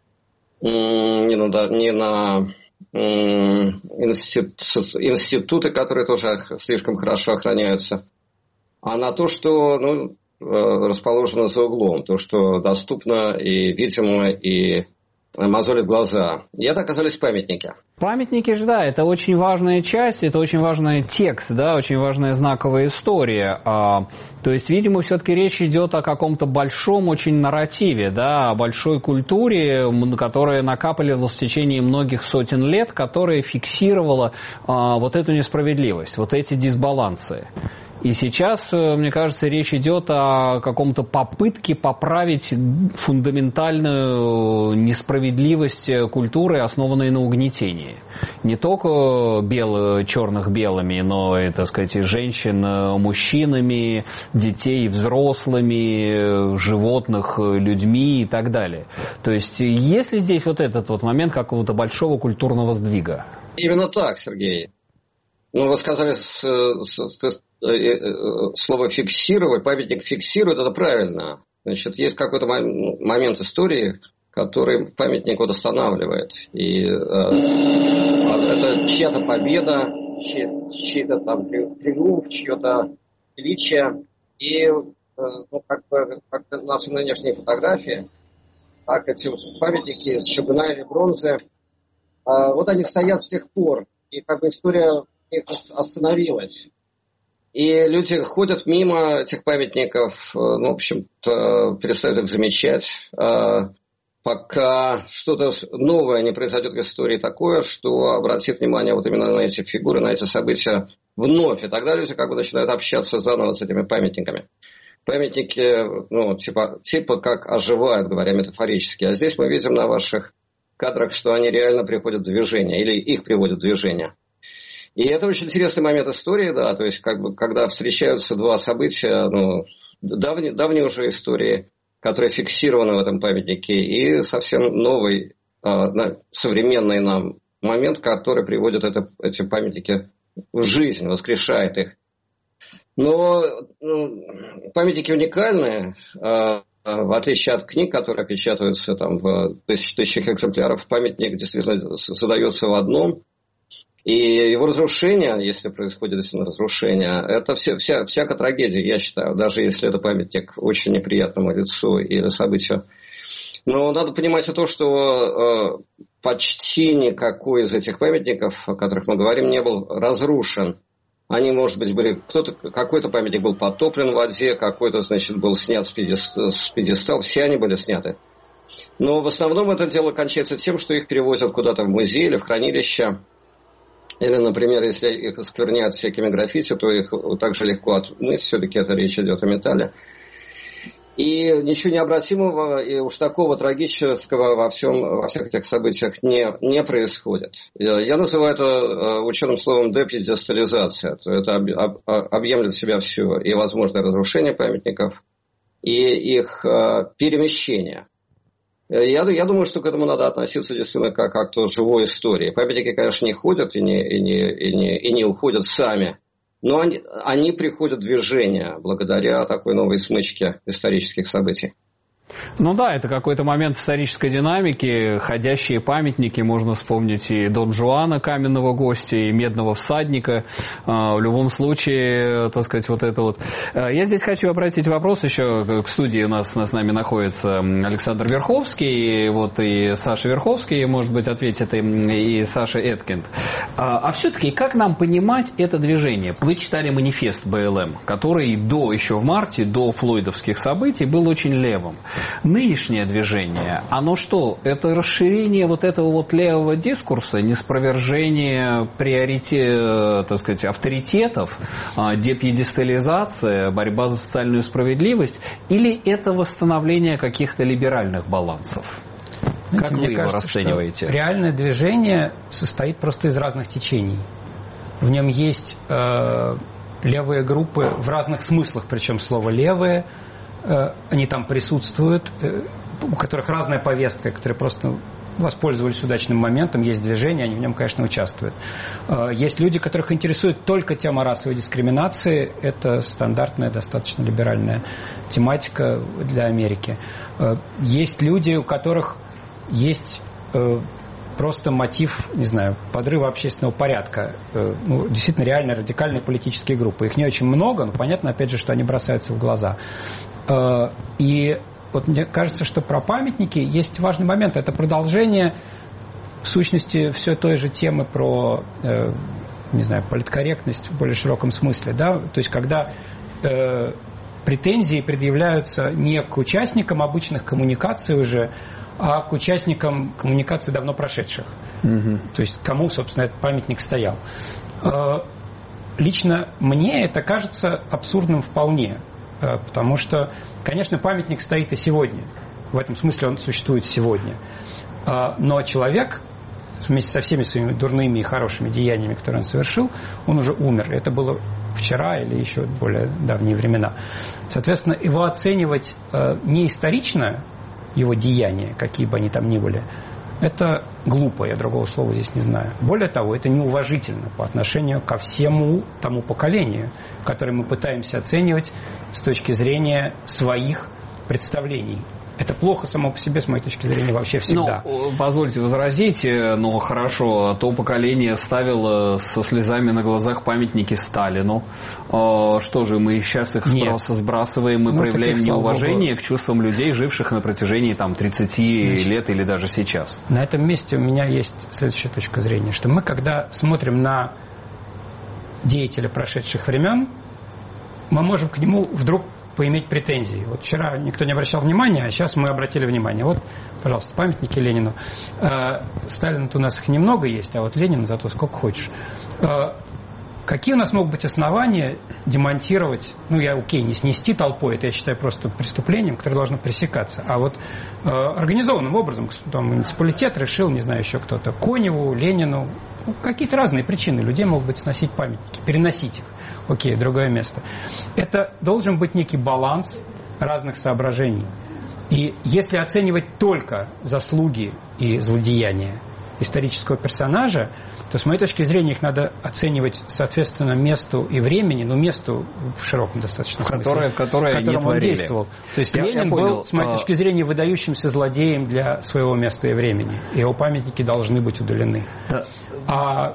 D: Не на, не на институт, институты, которые тоже слишком хорошо охраняются, а на то, что, ну, расположено за углом, то, что доступно и видимо, и мозолит глаза. И это оказались памятники.
A: Памятники же, да, это очень важная часть, это очень важный текст, да, очень важная знаковая история. А, то есть, видимо, все-таки речь идет о каком-то большом очень нарративе, да, о большой культуре, которая накапливалась в течение многих сотен лет, которая фиксировала а, вот эту несправедливость, вот эти дисбалансы. И сейчас, мне кажется, речь идет о каком-то попытке поправить фундаментальную несправедливость культуры, основанной на угнетении. Не только белых, черных белыми, но и, так сказать, и женщин мужчинами, детей взрослыми, животных людьми и так далее. То есть есть ли здесь вот этот вот момент какого-то большого культурного сдвига?
D: Именно так, Сергей. Ну, вы сказали с, с, с, слово «фиксировать», памятник фиксирует, это правильно. Значит, есть какой-то момент истории, который памятник вот останавливает. И э, это чья-то победа, чья, чей-то там триумф, чье-то величие. И э, ну, как бы, как наши нынешние фотографии, так эти памятники с чугуна или бронзы, э, вот они стоят с тех пор. И как бы история их остановилась. И люди ходят мимо этих памятников, ну, в общем-то, перестают их замечать, пока что-то новое не произойдет в истории такое, что обратит внимание вот именно на эти фигуры, на эти события вновь. И тогда люди как бы начинают общаться заново с этими памятниками. Памятники, ну, типа, типа как оживают, говоря метафорически. А здесь мы видим на ваших кадрах, что они реально приходят в движение, или их приводят в движение. И это очень интересный момент истории, да, то есть как бы, когда встречаются два события, ну, давние, давние уже истории, которые фиксированы в этом памятнике, и совсем новый, э, современный нам момент, который приводит это, эти памятники в жизнь, воскрешает их. Но ну, памятники уникальные, э, в отличие от книг, которые печатаются там в тысяч, тысячах экземпляров, памятник действительно задается в одном. И его разрушение, если происходит действительно разрушение, это вся, вся, всякая трагедия, я считаю, даже если это памятник очень неприятному лицу или событию. Но надо понимать и то, что э, почти никакой из этих памятников, о которых мы говорим, не был разрушен. Они, может быть, были... Кто-то, какой-то памятник был потоплен в воде, какой-то, значит, был снят с пьедестала. Все они были сняты. Но в основном это дело кончается тем, что их перевозят куда-то в музей или в хранилище. Или, например, если их оскверняют всякими граффити, то их также легко отмыть. Все-таки это речь идет о металле. И ничего необратимого и уж такого трагического во, всем, во всех этих событиях не, не происходит. Я называю это ученым словом депьедестализация. Это об, об, объемлет в себя все и возможное разрушение памятников, и их перемещение. Я, я думаю, что к этому надо относиться действительно как, как к живой истории. Памятники, конечно, не ходят и не, и не, и не, и не уходят сами, но они, они приходят в движение благодаря такой новой смычке исторических событий.
A: Ну да, это какой-то момент исторической динамики, ходящие памятники, можно вспомнить и Дон Жуана, каменного гостя, и Медного всадника. В любом случае, так сказать, вот это вот. Я здесь хочу обратить вопрос еще к студии, у нас с нами находится Александр Верховский, и вот и Саша Верховский, может быть, ответит и Саша Эткинд. А все-таки как нам понимать это движение? Вы читали манифест БЛМ, который до, еще в марте, до флойдовских событий, был очень левым. Нынешнее движение, оно что? Это расширение вот этого вот левого дискурса, неспровержение приоритет, так сказать, авторитетов, депьедестализация, борьба за социальную справедливость, или это восстановление каких-то либеральных балансов? Как
C: Мне
A: вы его
C: кажется,
A: расцениваете?
C: Что реальное движение состоит просто из разных течений. В нем есть э, левые группы в разных смыслах, причем слово «левые», они там присутствуют, у которых разная повестка, которые просто воспользовались удачным моментом, есть движение, они в нем, конечно, участвуют. Есть люди, которых интересует только тема расовой дискриминации, это стандартная, достаточно либеральная тематика для Америки. Есть люди, у которых есть просто мотив, не знаю, подрыва общественного порядка. Ну, действительно, реально радикальные политические группы. Их не очень много, но понятно, опять же, что они бросаются в глаза. И вот мне кажется, что про памятники есть важный момент. Это продолжение, в сущности, все той же темы про, не знаю, политкорректность в более широком смысле. Да? То есть, когда э, претензии предъявляются не к участникам обычных коммуникаций уже, а к участникам коммуникаций давно прошедших. Угу. То есть, кому, собственно, этот памятник стоял. Э, лично мне это кажется абсурдным вполне. Потому что, конечно, памятник стоит и сегодня. В этом смысле он существует сегодня. Но человек, вместе со всеми своими дурными и хорошими деяниями, которые он совершил, он уже умер. Это было вчера или еще более давние времена. Соответственно, его оценивать не исторично, его деяния, какие бы они там ни были, это глупо, я другого слова здесь не знаю. Более того, это неуважительно по отношению ко всему тому поколению, которое мы пытаемся оценивать с точки зрения своих представлений. Это плохо само по себе, с моей точки зрения, вообще всегда.
A: Ну, позвольте возразить, но хорошо, то поколение ставило со слезами на глазах памятники Сталину. Что же, мы сейчас их просто сбрасываем, мы ну, проявляем неуважение Богу. К чувствам людей, живших на протяжении там, тридцати Значит, лет или даже сейчас.
C: На этом месте у меня есть следующая точка зрения, что мы, когда смотрим на деятеля прошедших времен, мы можем к нему вдруг поиметь претензии. Вот вчера никто не обращал внимания, а сейчас мы обратили внимание. Вот, пожалуйста, памятники Ленину. Сталина-то у нас их немного есть, а вот Ленину зато сколько хочешь. Какие у нас могут быть основания демонтировать, ну, я, окей, не снести толпой, это я считаю просто преступлением, которое должно пресекаться, а вот э, организованным образом, там, муниципалитет решил, не знаю, еще кто-то, Коневу, Ленину, ну, какие-то разные причины, людей могут быть сносить памятники, переносить их, окей, другое место. Это должен быть некий баланс разных соображений. И если оценивать только заслуги и злодеяния исторического персонажа, то, с моей точки зрения, их надо оценивать соответственно месту и времени, но месту в широком достаточно смысле,
A: которое, которое
C: в котором он действовал. То есть я, Ленин я был, с моей точки зрения, выдающимся злодеем для своего места и времени. Его памятники должны быть удалены. Да. А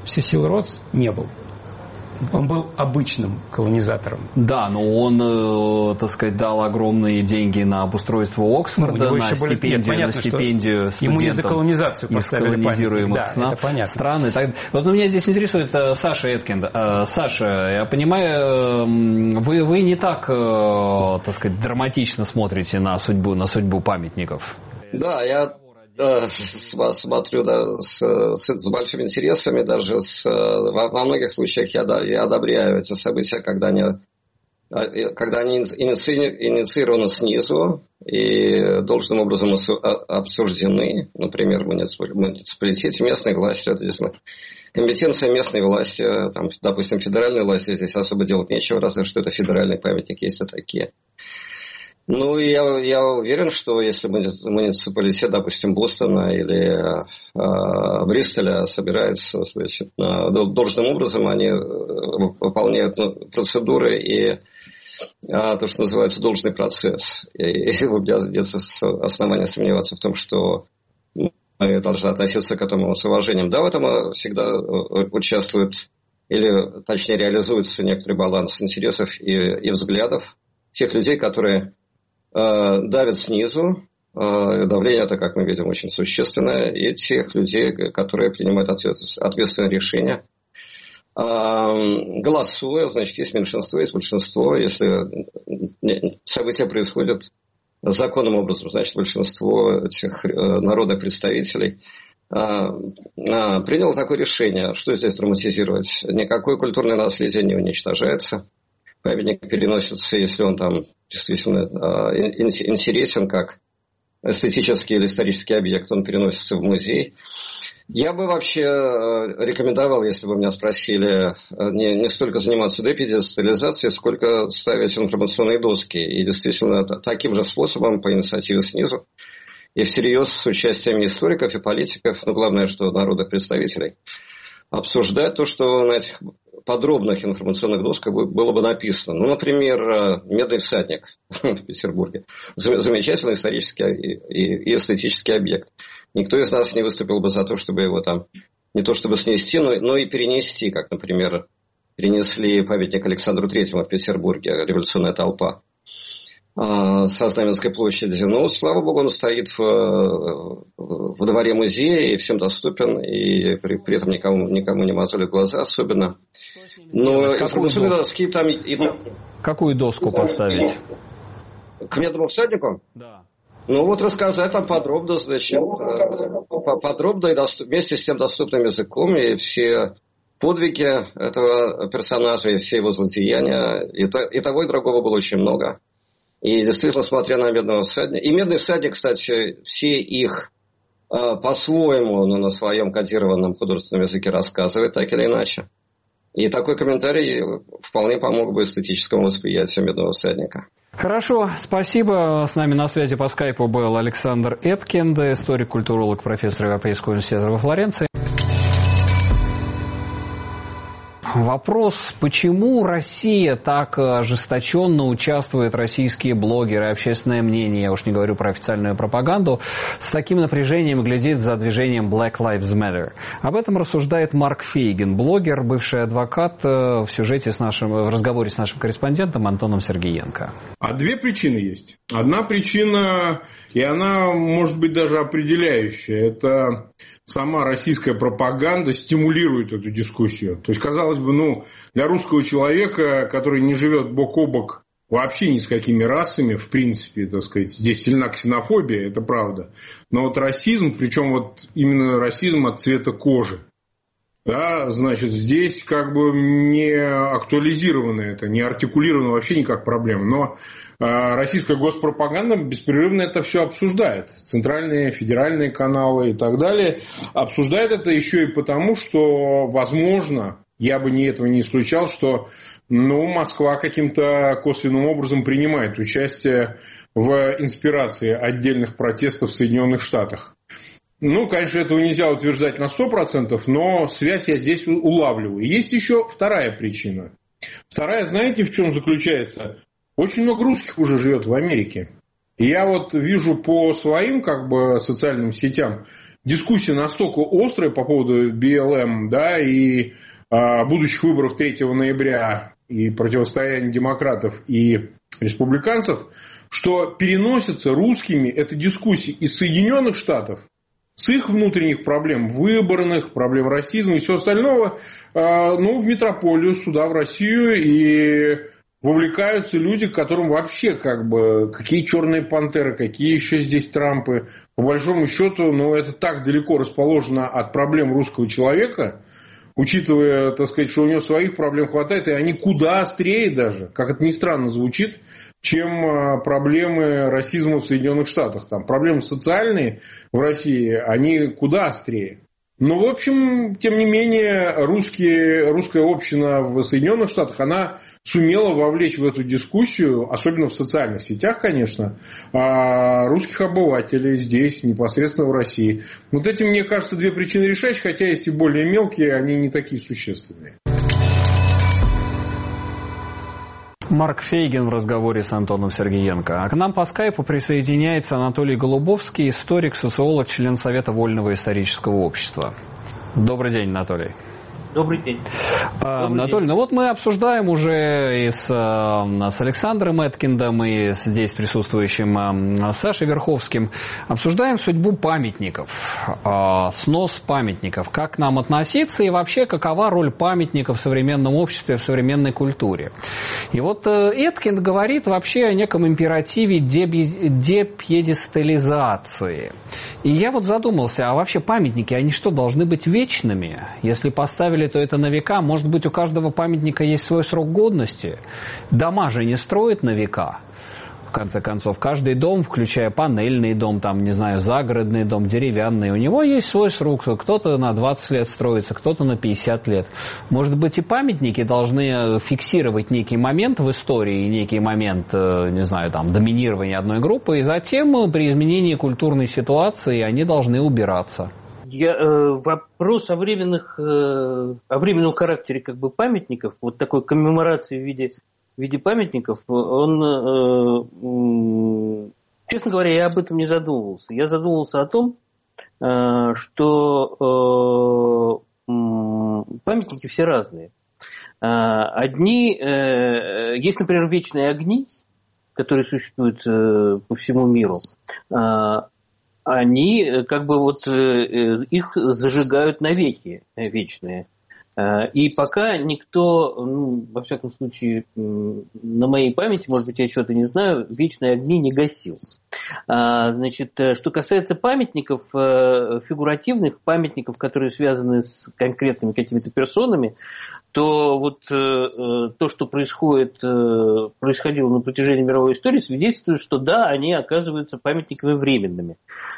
C: Всесилродс не был. Он был обычным колонизатором.
A: Да, но он, э, так сказать, дал огромные деньги на обустройство Оксфорда, ну, на стипендию, были... Нет, понятно, на стипендию студентам
C: ему не за колонизацию поставили
A: колонизируемых
C: памятник. Да,
A: стран. И так... Вот меня здесь интересует Саша Эткинд. Саша, я понимаю, вы, вы не так, так сказать, драматично смотрите на судьбу, на судьбу памятников.
D: Да, я... Да, смотрю да, с, с, с большими интересами, даже с, во, во многих случаях я, да, я одобряю эти события, когда они, когда они иници, инициированы снизу и должным образом обсуждены, например, в муниципалитете, местной власти, это здесь компетенция местной власти, там, допустим, федеральной власти, здесь особо делать нечего, разве что это федеральный памятник, есть и такие. Ну, я, я уверен, что если муниципалитет, допустим, Бостона или э, Бристоля собирается, значит, должным образом, они выполняют процедуры и э, то, что называется должный процесс. И, и у меня нет основания сомневаться в том, что мы должны относиться к этому с уважением. Да, в этом всегда участвует, или точнее реализуется некоторый баланс интересов и, и взглядов тех людей, которые давят снизу, давление это, как мы видим, очень существенное, и тех людей, которые принимают ответственные решения. Голосуя, значит, есть меньшинство, есть большинство. Если события происходят законным образом, значит, большинство этих народных представителей приняло такое решение. Что здесь драматизировать? Никакое культурное наследие не уничтожается. Памятник переносится, если он там действительно э, интересен как эстетический или исторический объект, он переносится в музей. Я бы вообще рекомендовал, если бы меня спросили, не, не столько заниматься депедестализацией, сколько ставить информационные доски. И действительно таким же способом, по инициативе снизу, и всерьез с участием историков и политиков, но главное, что народных представителей, обсуждать то, что на этих подробных информационных досках было бы написано. Ну, например, «Медный всадник» в Петербурге. Замечательный исторический и эстетический объект. Никто из нас не выступил бы за то, чтобы его там не то чтобы снести, но, но и перенести, как, например, перенесли памятник Александру Третьему в Петербурге, революционная толпа со Знаменской площади. Но, слава богу, он стоит в, в дворе музея и всем доступен, и при, при этом никому, никому не мозолит глаза особенно. Но информационные доски там... И...
A: Какую доску поставить?
D: К «Медному всаднику»?
A: Да.
D: Ну вот рассказать там подробно, значит, подробно и доступ, вместе с тем доступным языком, и все подвиги этого персонажа, и все его злодеяния, и, то, и того, и другого было очень много. И действительно, смотря на «Медного всадника». И «Медный всадник», кстати, все их э, по-своему, но на своем кодированном художественном языке рассказывают, так или иначе. И такой комментарий вполне помог бы эстетическому восприятию «Медного всадника».
A: Хорошо, спасибо. С нами на связи по скайпу был Александр Эткинд, историк-культуролог, профессор Европейского университета во Флоренции. Вопрос, почему Россия так ожесточенно участвует, российские блогеры, общественное мнение, я уж не говорю про официальную пропаганду, с таким напряжением глядит за движением Black Lives Matter. Об этом рассуждает Марк Фейгин, блогер, бывший адвокат, в сюжете с нашим, в разговоре с нашим корреспондентом Антоном Сергеенко.
E: А две причины есть. Одна причина, и она может быть даже определяющая, это... Сама российская пропаганда стимулирует эту дискуссию. То есть, казалось бы, ну, для русского человека, который не живет бок о бок вообще ни с какими расами, в принципе, так сказать, здесь сильна ксенофобия, это правда. Но вот расизм, причем вот именно расизм от цвета кожи, да, значит, здесь как бы не актуализировано это, не артикулировано вообще никак проблема. Но российская госпропаганда беспрерывно это все обсуждает. Центральные, федеральные каналы и так далее. Обсуждает это еще и потому, что, возможно, я бы не этого не исключал, что ну, Москва каким-то косвенным образом принимает участие в инспирации отдельных протестов в Соединенных Штатах. Ну, конечно, этого нельзя утверждать на сто процентов, но связь я здесь улавливаю. Есть еще вторая причина. Вторая, знаете, в чем заключается? Очень много русских уже живет в Америке. И я вот вижу по своим как бы социальным сетям дискуссия настолько острая по поводу би эл эм, да, и а, будущих выборов третьего ноября и противостояния демократов и республиканцев, что переносятся русскими эта дискуссия из Соединенных Штатов с их внутренних проблем, выборных, проблем расизма и всего остального, а, ну, в метрополию, сюда, в Россию, и вовлекаются люди, которым вообще как бы какие черные пантеры, какие еще здесь Трампы. По большому счету, ну, это так далеко расположено от проблем русского человека, учитывая, так сказать, что у него своих проблем хватает, и они куда острее даже, как это ни странно звучит, чем проблемы расизма в Соединенных Штатах. Там проблемы социальные в России, они куда острее. Но, в общем, тем не менее, русские, русская община в Соединенных Штатах, она сумела вовлечь в эту дискуссию, особенно в социальных сетях, конечно, русских обывателей здесь, непосредственно в России. Вот эти, мне кажется, две причины решающие, хотя если более мелкие, они не такие существенные.
A: Марк Фейгин в разговоре с Антоном Сергеенко. А к нам по скайпу присоединяется Анатолий Голубовский, историк, социолог, член Совета Вольного исторического общества. Добрый день, Анатолий.
F: Добрый день.
A: А, Добрый Анатолий, день. Ну вот мы обсуждаем уже и с, с Александром Эткиндом, и с здесь присутствующим Сашей Верховским, обсуждаем судьбу памятников, снос памятников, как к нам относиться и вообще какова роль памятников в современном обществе, в современной культуре. И вот Эткинд говорит вообще о неком императиве депьедестализации. И я вот задумался, а вообще памятники, они что, должны быть вечными? Если поставили, то это на века. Может быть, у каждого памятника есть свой срок годности? Дома же не строят на века. В конце концов, каждый дом, включая панельный дом, там, не знаю, загородный дом, деревянный, у него есть свой срок. Кто-то на двадцать лет строится, кто-то на пятьдесят лет. Может быть, и памятники должны фиксировать некий момент в истории, некий момент, не знаю, там, доминирования одной группы, и затем при изменении культурной ситуации они должны убираться.
F: Я, э, вопрос о временных, э, о временном характере как бы памятников, вот такой коммеморации в виде в виде памятников, он, э, э, честно говоря, я об этом не задумывался. Я задумывался о том, э, что э, памятники все разные. Э, одни, э, есть, например, вечные огни, которые существуют э, по всему миру. Э, они как бы вот э, их зажигают навеки вечные. И пока никто, ну, во всяком случае, на моей памяти, может быть, я чего-то не знаю, вечные огни не гасил. Значит, что касается памятников, фигуративных памятников, которые связаны с конкретными какими-то персонами, то вот то, что происходит, происходило на протяжении мировой истории, свидетельствует, что да, они оказываются памятниками временными.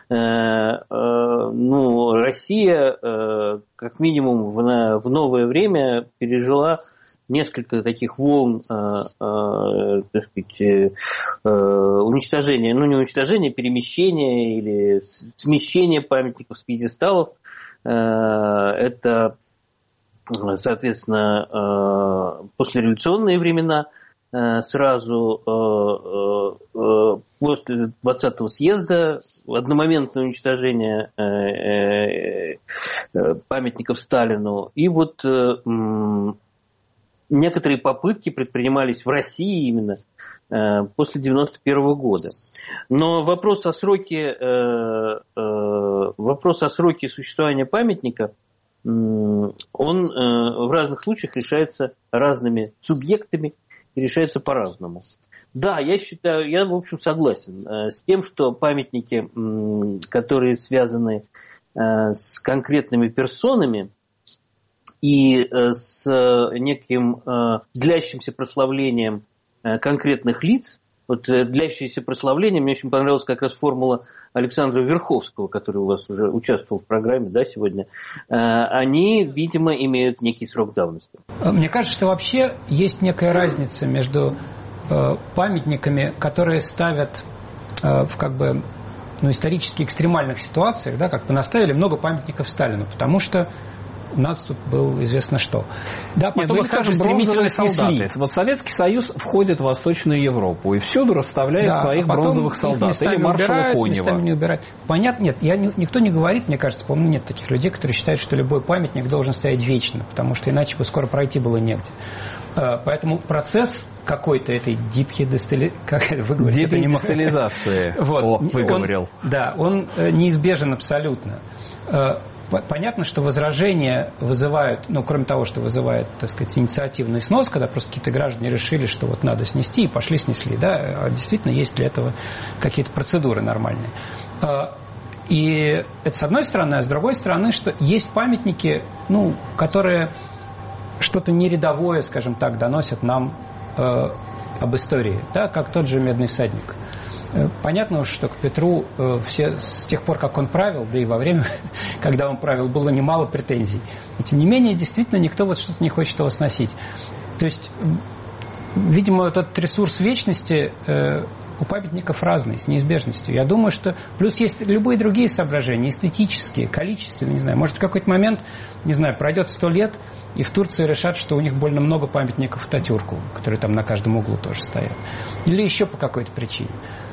F: Ну, Россия, как минимум, в, в новое время пережила несколько таких волн, э, э, так сказать, э, уничтожения, ну не уничтожения, перемещения или смещения памятников с пьедесталов. Э, это, соответственно, э, послереволюционные времена, э, сразу э, э, после двадцатого съезда одномоментное уничтожение э, э, памятников Сталину. И вот э, некоторые попытки предпринимались в России именно э, после девяносто первого года. Но вопрос о сроке, э, э, вопрос о сроке существования памятника, э, он э, в разных случаях решается разными субъектами и решается по-разному. Да, я считаю, я, в общем, согласен э, с тем, что памятники, э, которые связаны э, с конкретными персонами, и с неким длящимся прославлением конкретных лиц, вот длящееся прославление, мне очень понравилась как раз формула Александра Верховского, который у вас уже участвовал в программе, да, сегодня, они, видимо, имеют некий срок давности.
C: Мне кажется, что вообще есть некая разница между памятниками, которые ставят в как бы ну, исторически экстремальных ситуациях, да, как бы наставили много памятников Сталину, потому что у нас тут было известно что. Да, потом,
A: Нет,
C: скажем,
A: бронзовые
C: снесли.
A: солдаты. Вот Советский Союз входит в Восточную Европу и всюду расставляет
C: да,
A: своих
C: а
A: бронзовых солдат. Или маршала Конева.
C: Не убирают. Понятно, нет, я, никто не говорит, мне кажется, по-моему, нет таких людей, которые считают, что любой памятник должен стоять вечно, потому что иначе бы скоро пройти было негде. Поэтому процесс какой-то этой
A: депедестализации, вот, выговорил.
C: Да, он неизбежен абсолютно. Понятно, что возражения вызывают, ну, кроме того, что вызывает, так сказать, инициативный снос, когда просто какие-то граждане решили, что вот надо снести, и пошли снесли, да, а действительно есть для этого какие-то процедуры нормальные. И это с одной стороны, а с другой стороны, что есть памятники, ну, которые что-то нерядовое, скажем так, доносят нам э, об истории, да, как тот же Медный всадник. Понятно уж, что к Петру э, все, с тех пор, как он правил, да и во время, когда он правил, было немало претензий. И тем не менее, действительно, никто вот что-то не хочет его сносить. То есть, видимо, этот ресурс вечности э, у памятников разный, с неизбежностью. Я думаю, что плюс есть любые другие соображения, эстетические, количественные, не знаю. Может, в какой-то момент, не знаю, пройдет сто лет, и в Турции решат, что у них больно много памятников Ататюрку, которые там на каждом углу тоже стоят. Или еще по какой-то причине.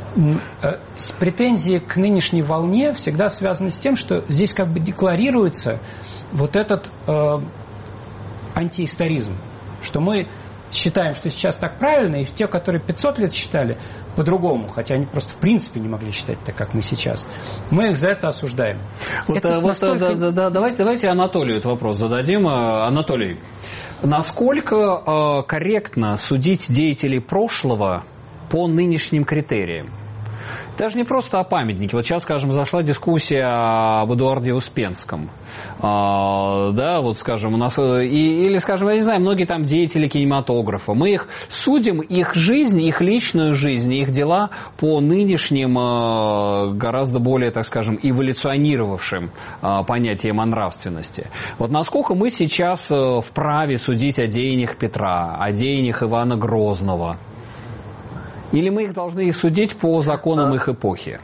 C: Претензии к нынешней волне всегда связаны с тем, что здесь как бы декларируется вот этот э, антиисторизм, что мы считаем, что сейчас так правильно, и те, которые пятьсот лет считали по-другому, хотя они просто в принципе не могли считать так, как мы сейчас, мы их за это осуждаем.
A: Вот,
C: это
A: вот,
C: настолько...
A: да, да, да, давайте, давайте Анатолию этот вопрос зададим. Анатолий, насколько э, корректно судить деятелей прошлого по нынешним критериям? Даже не просто о памятнике. Вот сейчас, скажем, зашла дискуссия об Эдуарде Успенском. А, да, вот, скажем, у нас... И, или, скажем, я не знаю, многие там деятели кинематографа. Мы их судим, их жизнь, их личную жизнь, их дела по нынешним, гораздо более, так скажем, эволюционировавшим понятиям о нравственности. Вот насколько мы сейчас вправе судить о деяниях Петра, о деяниях Ивана Грозного? Или мы их должны судить по законам а, их эпохи?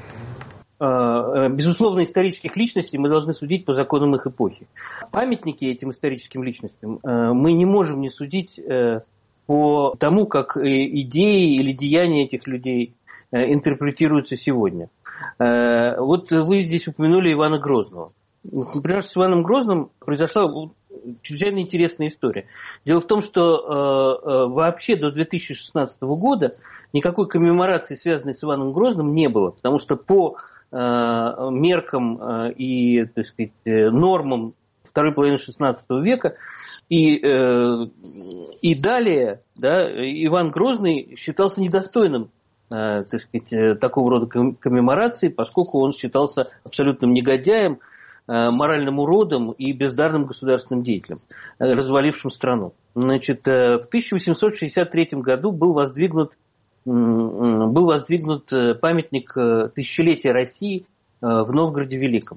F: Безусловно, исторических личностей мы должны судить по законам их эпохи. Памятники этим историческим личностям мы не можем не судить по тому, как идеи или деяния этих людей интерпретируются сегодня. Вот вы здесь упомянули Ивана Грозного. Например, с Иваном Грозным произошла чрезвычайно интересная история. Дело в том, что вообще до две тысячи шестнадцатого года никакой коммеморации, связанной с Иваном Грозным, не было, потому что по э, меркам э, и, так сказать, нормам второй половины шестнадцатого века и, э, и далее, да, Иван Грозный считался недостойным, э, так сказать, такого рода коммеморации, поскольку он считался абсолютным негодяем, э, моральным уродом и бездарным государственным деятелем, э, развалившим страну. Значит, э, в тысяча восемьсот шестьдесят третьем году был воздвигнут был воздвигнут памятник тысячелетия России в Новгороде Великом.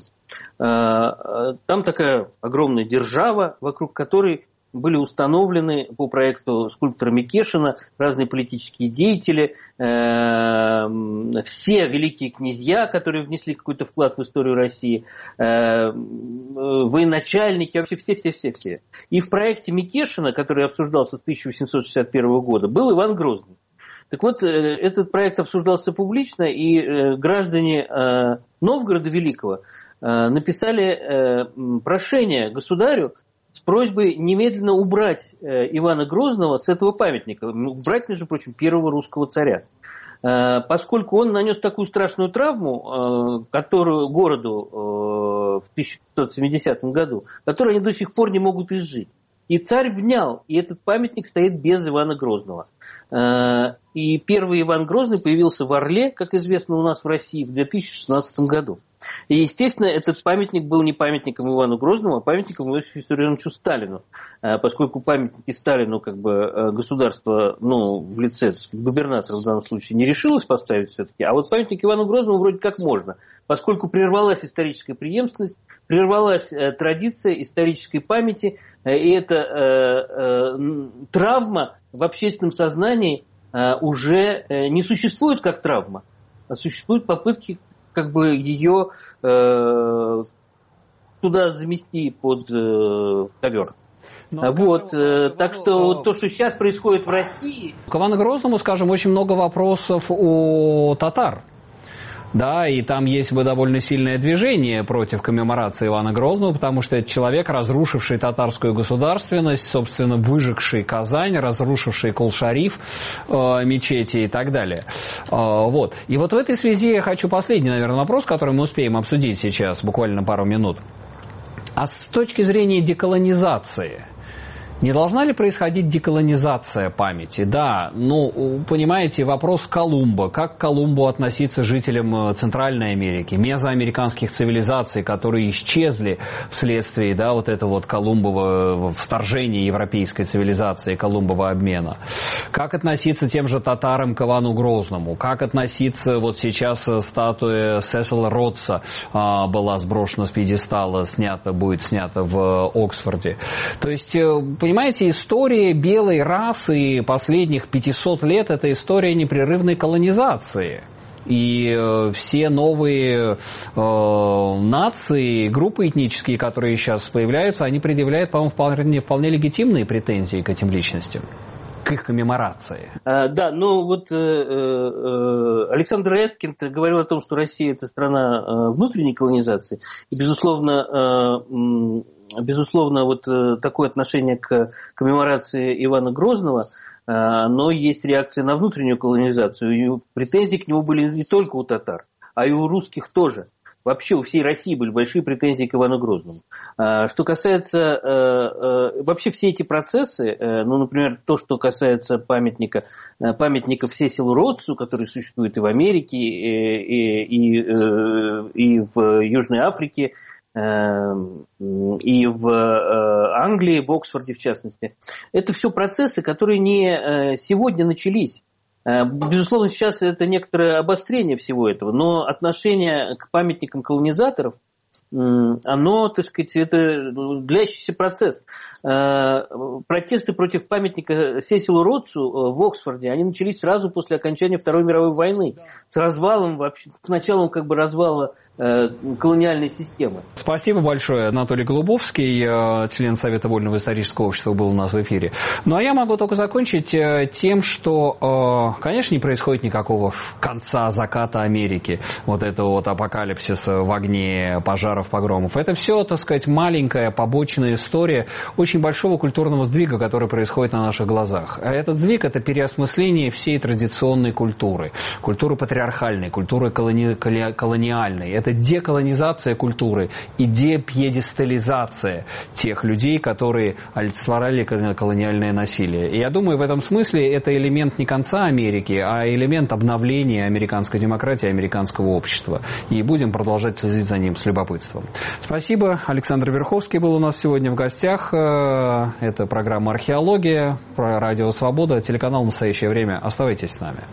F: Там такая огромная держава, вокруг которой были установлены по проекту скульптора Микешина разные политические деятели, все великие князья, которые внесли какой-то вклад в историю России, военачальники, вообще все-все-все-все. И в проекте Микешина, который обсуждался с тысяча восемьсот шестьдесят первого года, был Иван Грозный. Так вот, этот проект обсуждался публично, и граждане Новгорода Великого написали прошение государю с просьбой немедленно убрать Ивана Грозного с этого памятника. Убрать, между прочим, первого русского царя. Поскольку он нанес такую страшную травму которую, городу в тысяча пятьсот семидесятом году, которую они до сих пор не могут изжить. И царь внял, и этот памятник стоит без Ивана Грозного. И первый Иван Грозный появился в Орле, как известно у нас в России, в две тысячи шестнадцатом году. И, естественно, этот памятник был не памятником Ивану Грозному, а памятником Иосифу Виссарионовичу Сталину. Поскольку памятники Сталину как бы государство, ну, в лице, так сказать, губернатора в данном случае не решилось поставить все-таки, а вот памятник Ивану Грозному вроде как можно. Поскольку прервалась историческая преемственность, прервалась традиция исторической памяти, и эта э, э, травма в общественном сознании э, уже э, не существует как травма, а существуют попытки как бы ее э, туда замести под э, ковер. Но, вот, э, так что то, что сейчас происходит в России...
A: К Ивану Грозному, скажем, очень много вопросов у татар. Да, и там есть бы довольно сильное движение против коммеморации Ивана Грозного, потому что это человек, разрушивший татарскую государственность, собственно, выжегший Казань, разрушивший Кул-Шариф, э, мечети и так далее. Э, вот. И вот в этой связи я хочу последний, наверное, вопрос, который мы успеем обсудить сейчас, буквально пару минут. А с точки зрения деколонизации... Не должна ли происходить деколонизация памяти? Да, ну, понимаете, вопрос Колумба. Как к Колумбу относиться жителям Центральной Америки, мезоамериканских цивилизаций, которые исчезли вследствие, да, вот этого вот Колумбова вторжения европейской цивилизации, Колумбова обмена? Как относиться тем же татарам к Ивану Грозному? Как относиться, вот сейчас статуя Сесила Ротса а, была сброшена с пьедестала, снята, будет снята в Оксфорде. То есть, понимаете, история белой расы последних пятисот лет – это история непрерывной колонизации. И э, все новые э, нации, группы этнические, которые сейчас появляются, они предъявляют, по-моему, вполне, вполне легитимные претензии к этим личностям, к их коммеморации.
F: А, да, ну вот э, э, Александр Эткинд говорил о том, что Россия – это страна э, внутренней колонизации. И, безусловно, э, Безусловно, вот э, такое отношение к коммеморации Ивана Грозного, э, но есть реакция на внутреннюю колонизацию. И претензии к нему были не только у татар, а и у русских тоже. Вообще у всей России были большие претензии к Ивану Грозному. А, что касается э, э, вообще все эти процессы, э, ну, например, то, что касается памятника, э, памятников Сесилу Ротсу, который существует и в Америке, и, и, и, э, и в Южной Африке, и в Англии, в Оксфорде в частности. Это все процессы, которые не сегодня начались. Безусловно, сейчас это некоторое обострение всего этого, но отношение к памятникам колонизаторов, оно, так сказать, это длящийся процесс. Протесты против памятника Сесилу Ротсу в Оксфорде, они начались сразу после окончания Второй мировой войны, с развалом, вообще, с началом как бы развала колониальной системы.
A: Спасибо большое. Анатолий Голубовский, член Совета Вольного исторического общества, был у нас в эфире. Ну, а я могу только закончить тем, что, конечно, не происходит никакого конца, заката Америки, вот этого вот апокалипсиса в огне пожаров, погромов. Это все, так сказать, маленькая побочная история очень большого культурного сдвига, который происходит на наших глазах. А этот сдвиг – это переосмысление всей традиционной культуры. Культуры патриархальной, культуры колони... колониальной. Это деколонизация культуры и депьедестализация тех людей, которые олицетворяли колониальное насилие. И я думаю, в этом смысле это элемент не конца Америки, а элемент обновления американской демократии, американского общества. И будем продолжать следить за ним с любопытством. Спасибо. Александр Верховский был у нас сегодня в гостях. Это программа «Археология», про Радио Свобода, телеканал «Настоящее время». Оставайтесь с нами.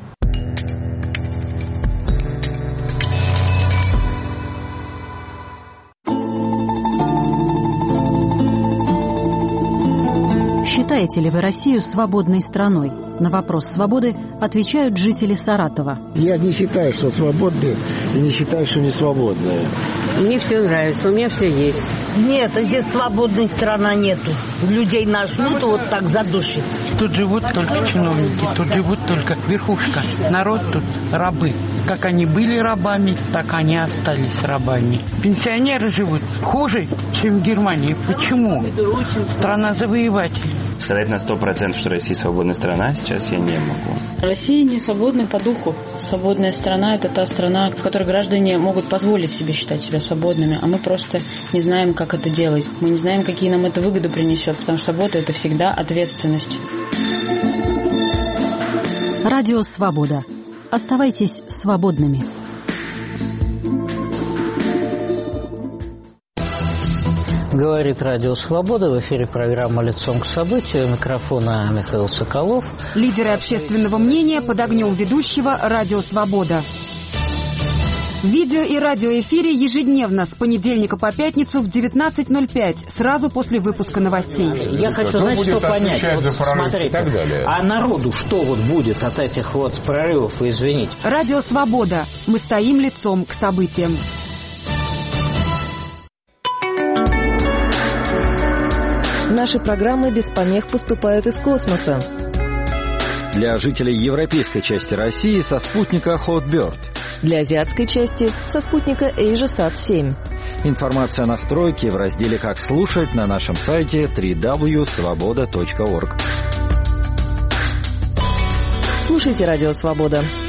G: Считаете ли вы Россию свободной страной? На вопрос свободы отвечают жители Саратова.
H: Я не считаю, что свободные, и не считаю, что не свободные.
I: Мне все нравится, у меня все есть.
J: Нет, здесь свободной страны нету. Людей нажмут вот так задушит.
K: Тут живут только чиновники, тут живут только верхушка. Народ тут рабы. Как они были рабами, так они остались рабами. Пенсионеры живут хуже, чем в Германии. Почему? Страна завоевателей.
L: Сказать на сто процентов, что Россия свободная страна, сейчас я не могу.
M: Россия не свободна по духу. Свободная страна – это та страна, в которой граждане могут позволить себе считать себя свободными, а мы просто не знаем, как это делать. Мы не знаем, какие нам это выгоды принесет, потому что свобода – это всегда ответственность.
G: Радио «Свобода». Оставайтесь свободными.
N: Говорит Радио Свобода. В эфире программа «Лицом к событию». У микрофона Михаил Соколов.
O: Лидеры общественного мнения под огнем ведущего «Радио Свобода». В видео и радиоэфире ежедневно с понедельника по пятницу в девятнадцать ноль пять, сразу после выпуска новостей.
N: Я хочу, знаете, что понять. Вот, смотрите, а народу что вот будет от этих вот прорывов, извините?
O: Радио Свобода. Мы стоим лицом к событиям.
P: Наши программы без помех поступают из космоса.
Q: Для жителей европейской части России со спутника Hotbird.
P: Для азиатской части со спутника AsiaSat семь.
Q: Информация о настройке в разделе «Как слушать» на нашем сайте дабл ю дабл ю дабл ю точка свобода точка орг.
P: Слушайте «Радио Свобода».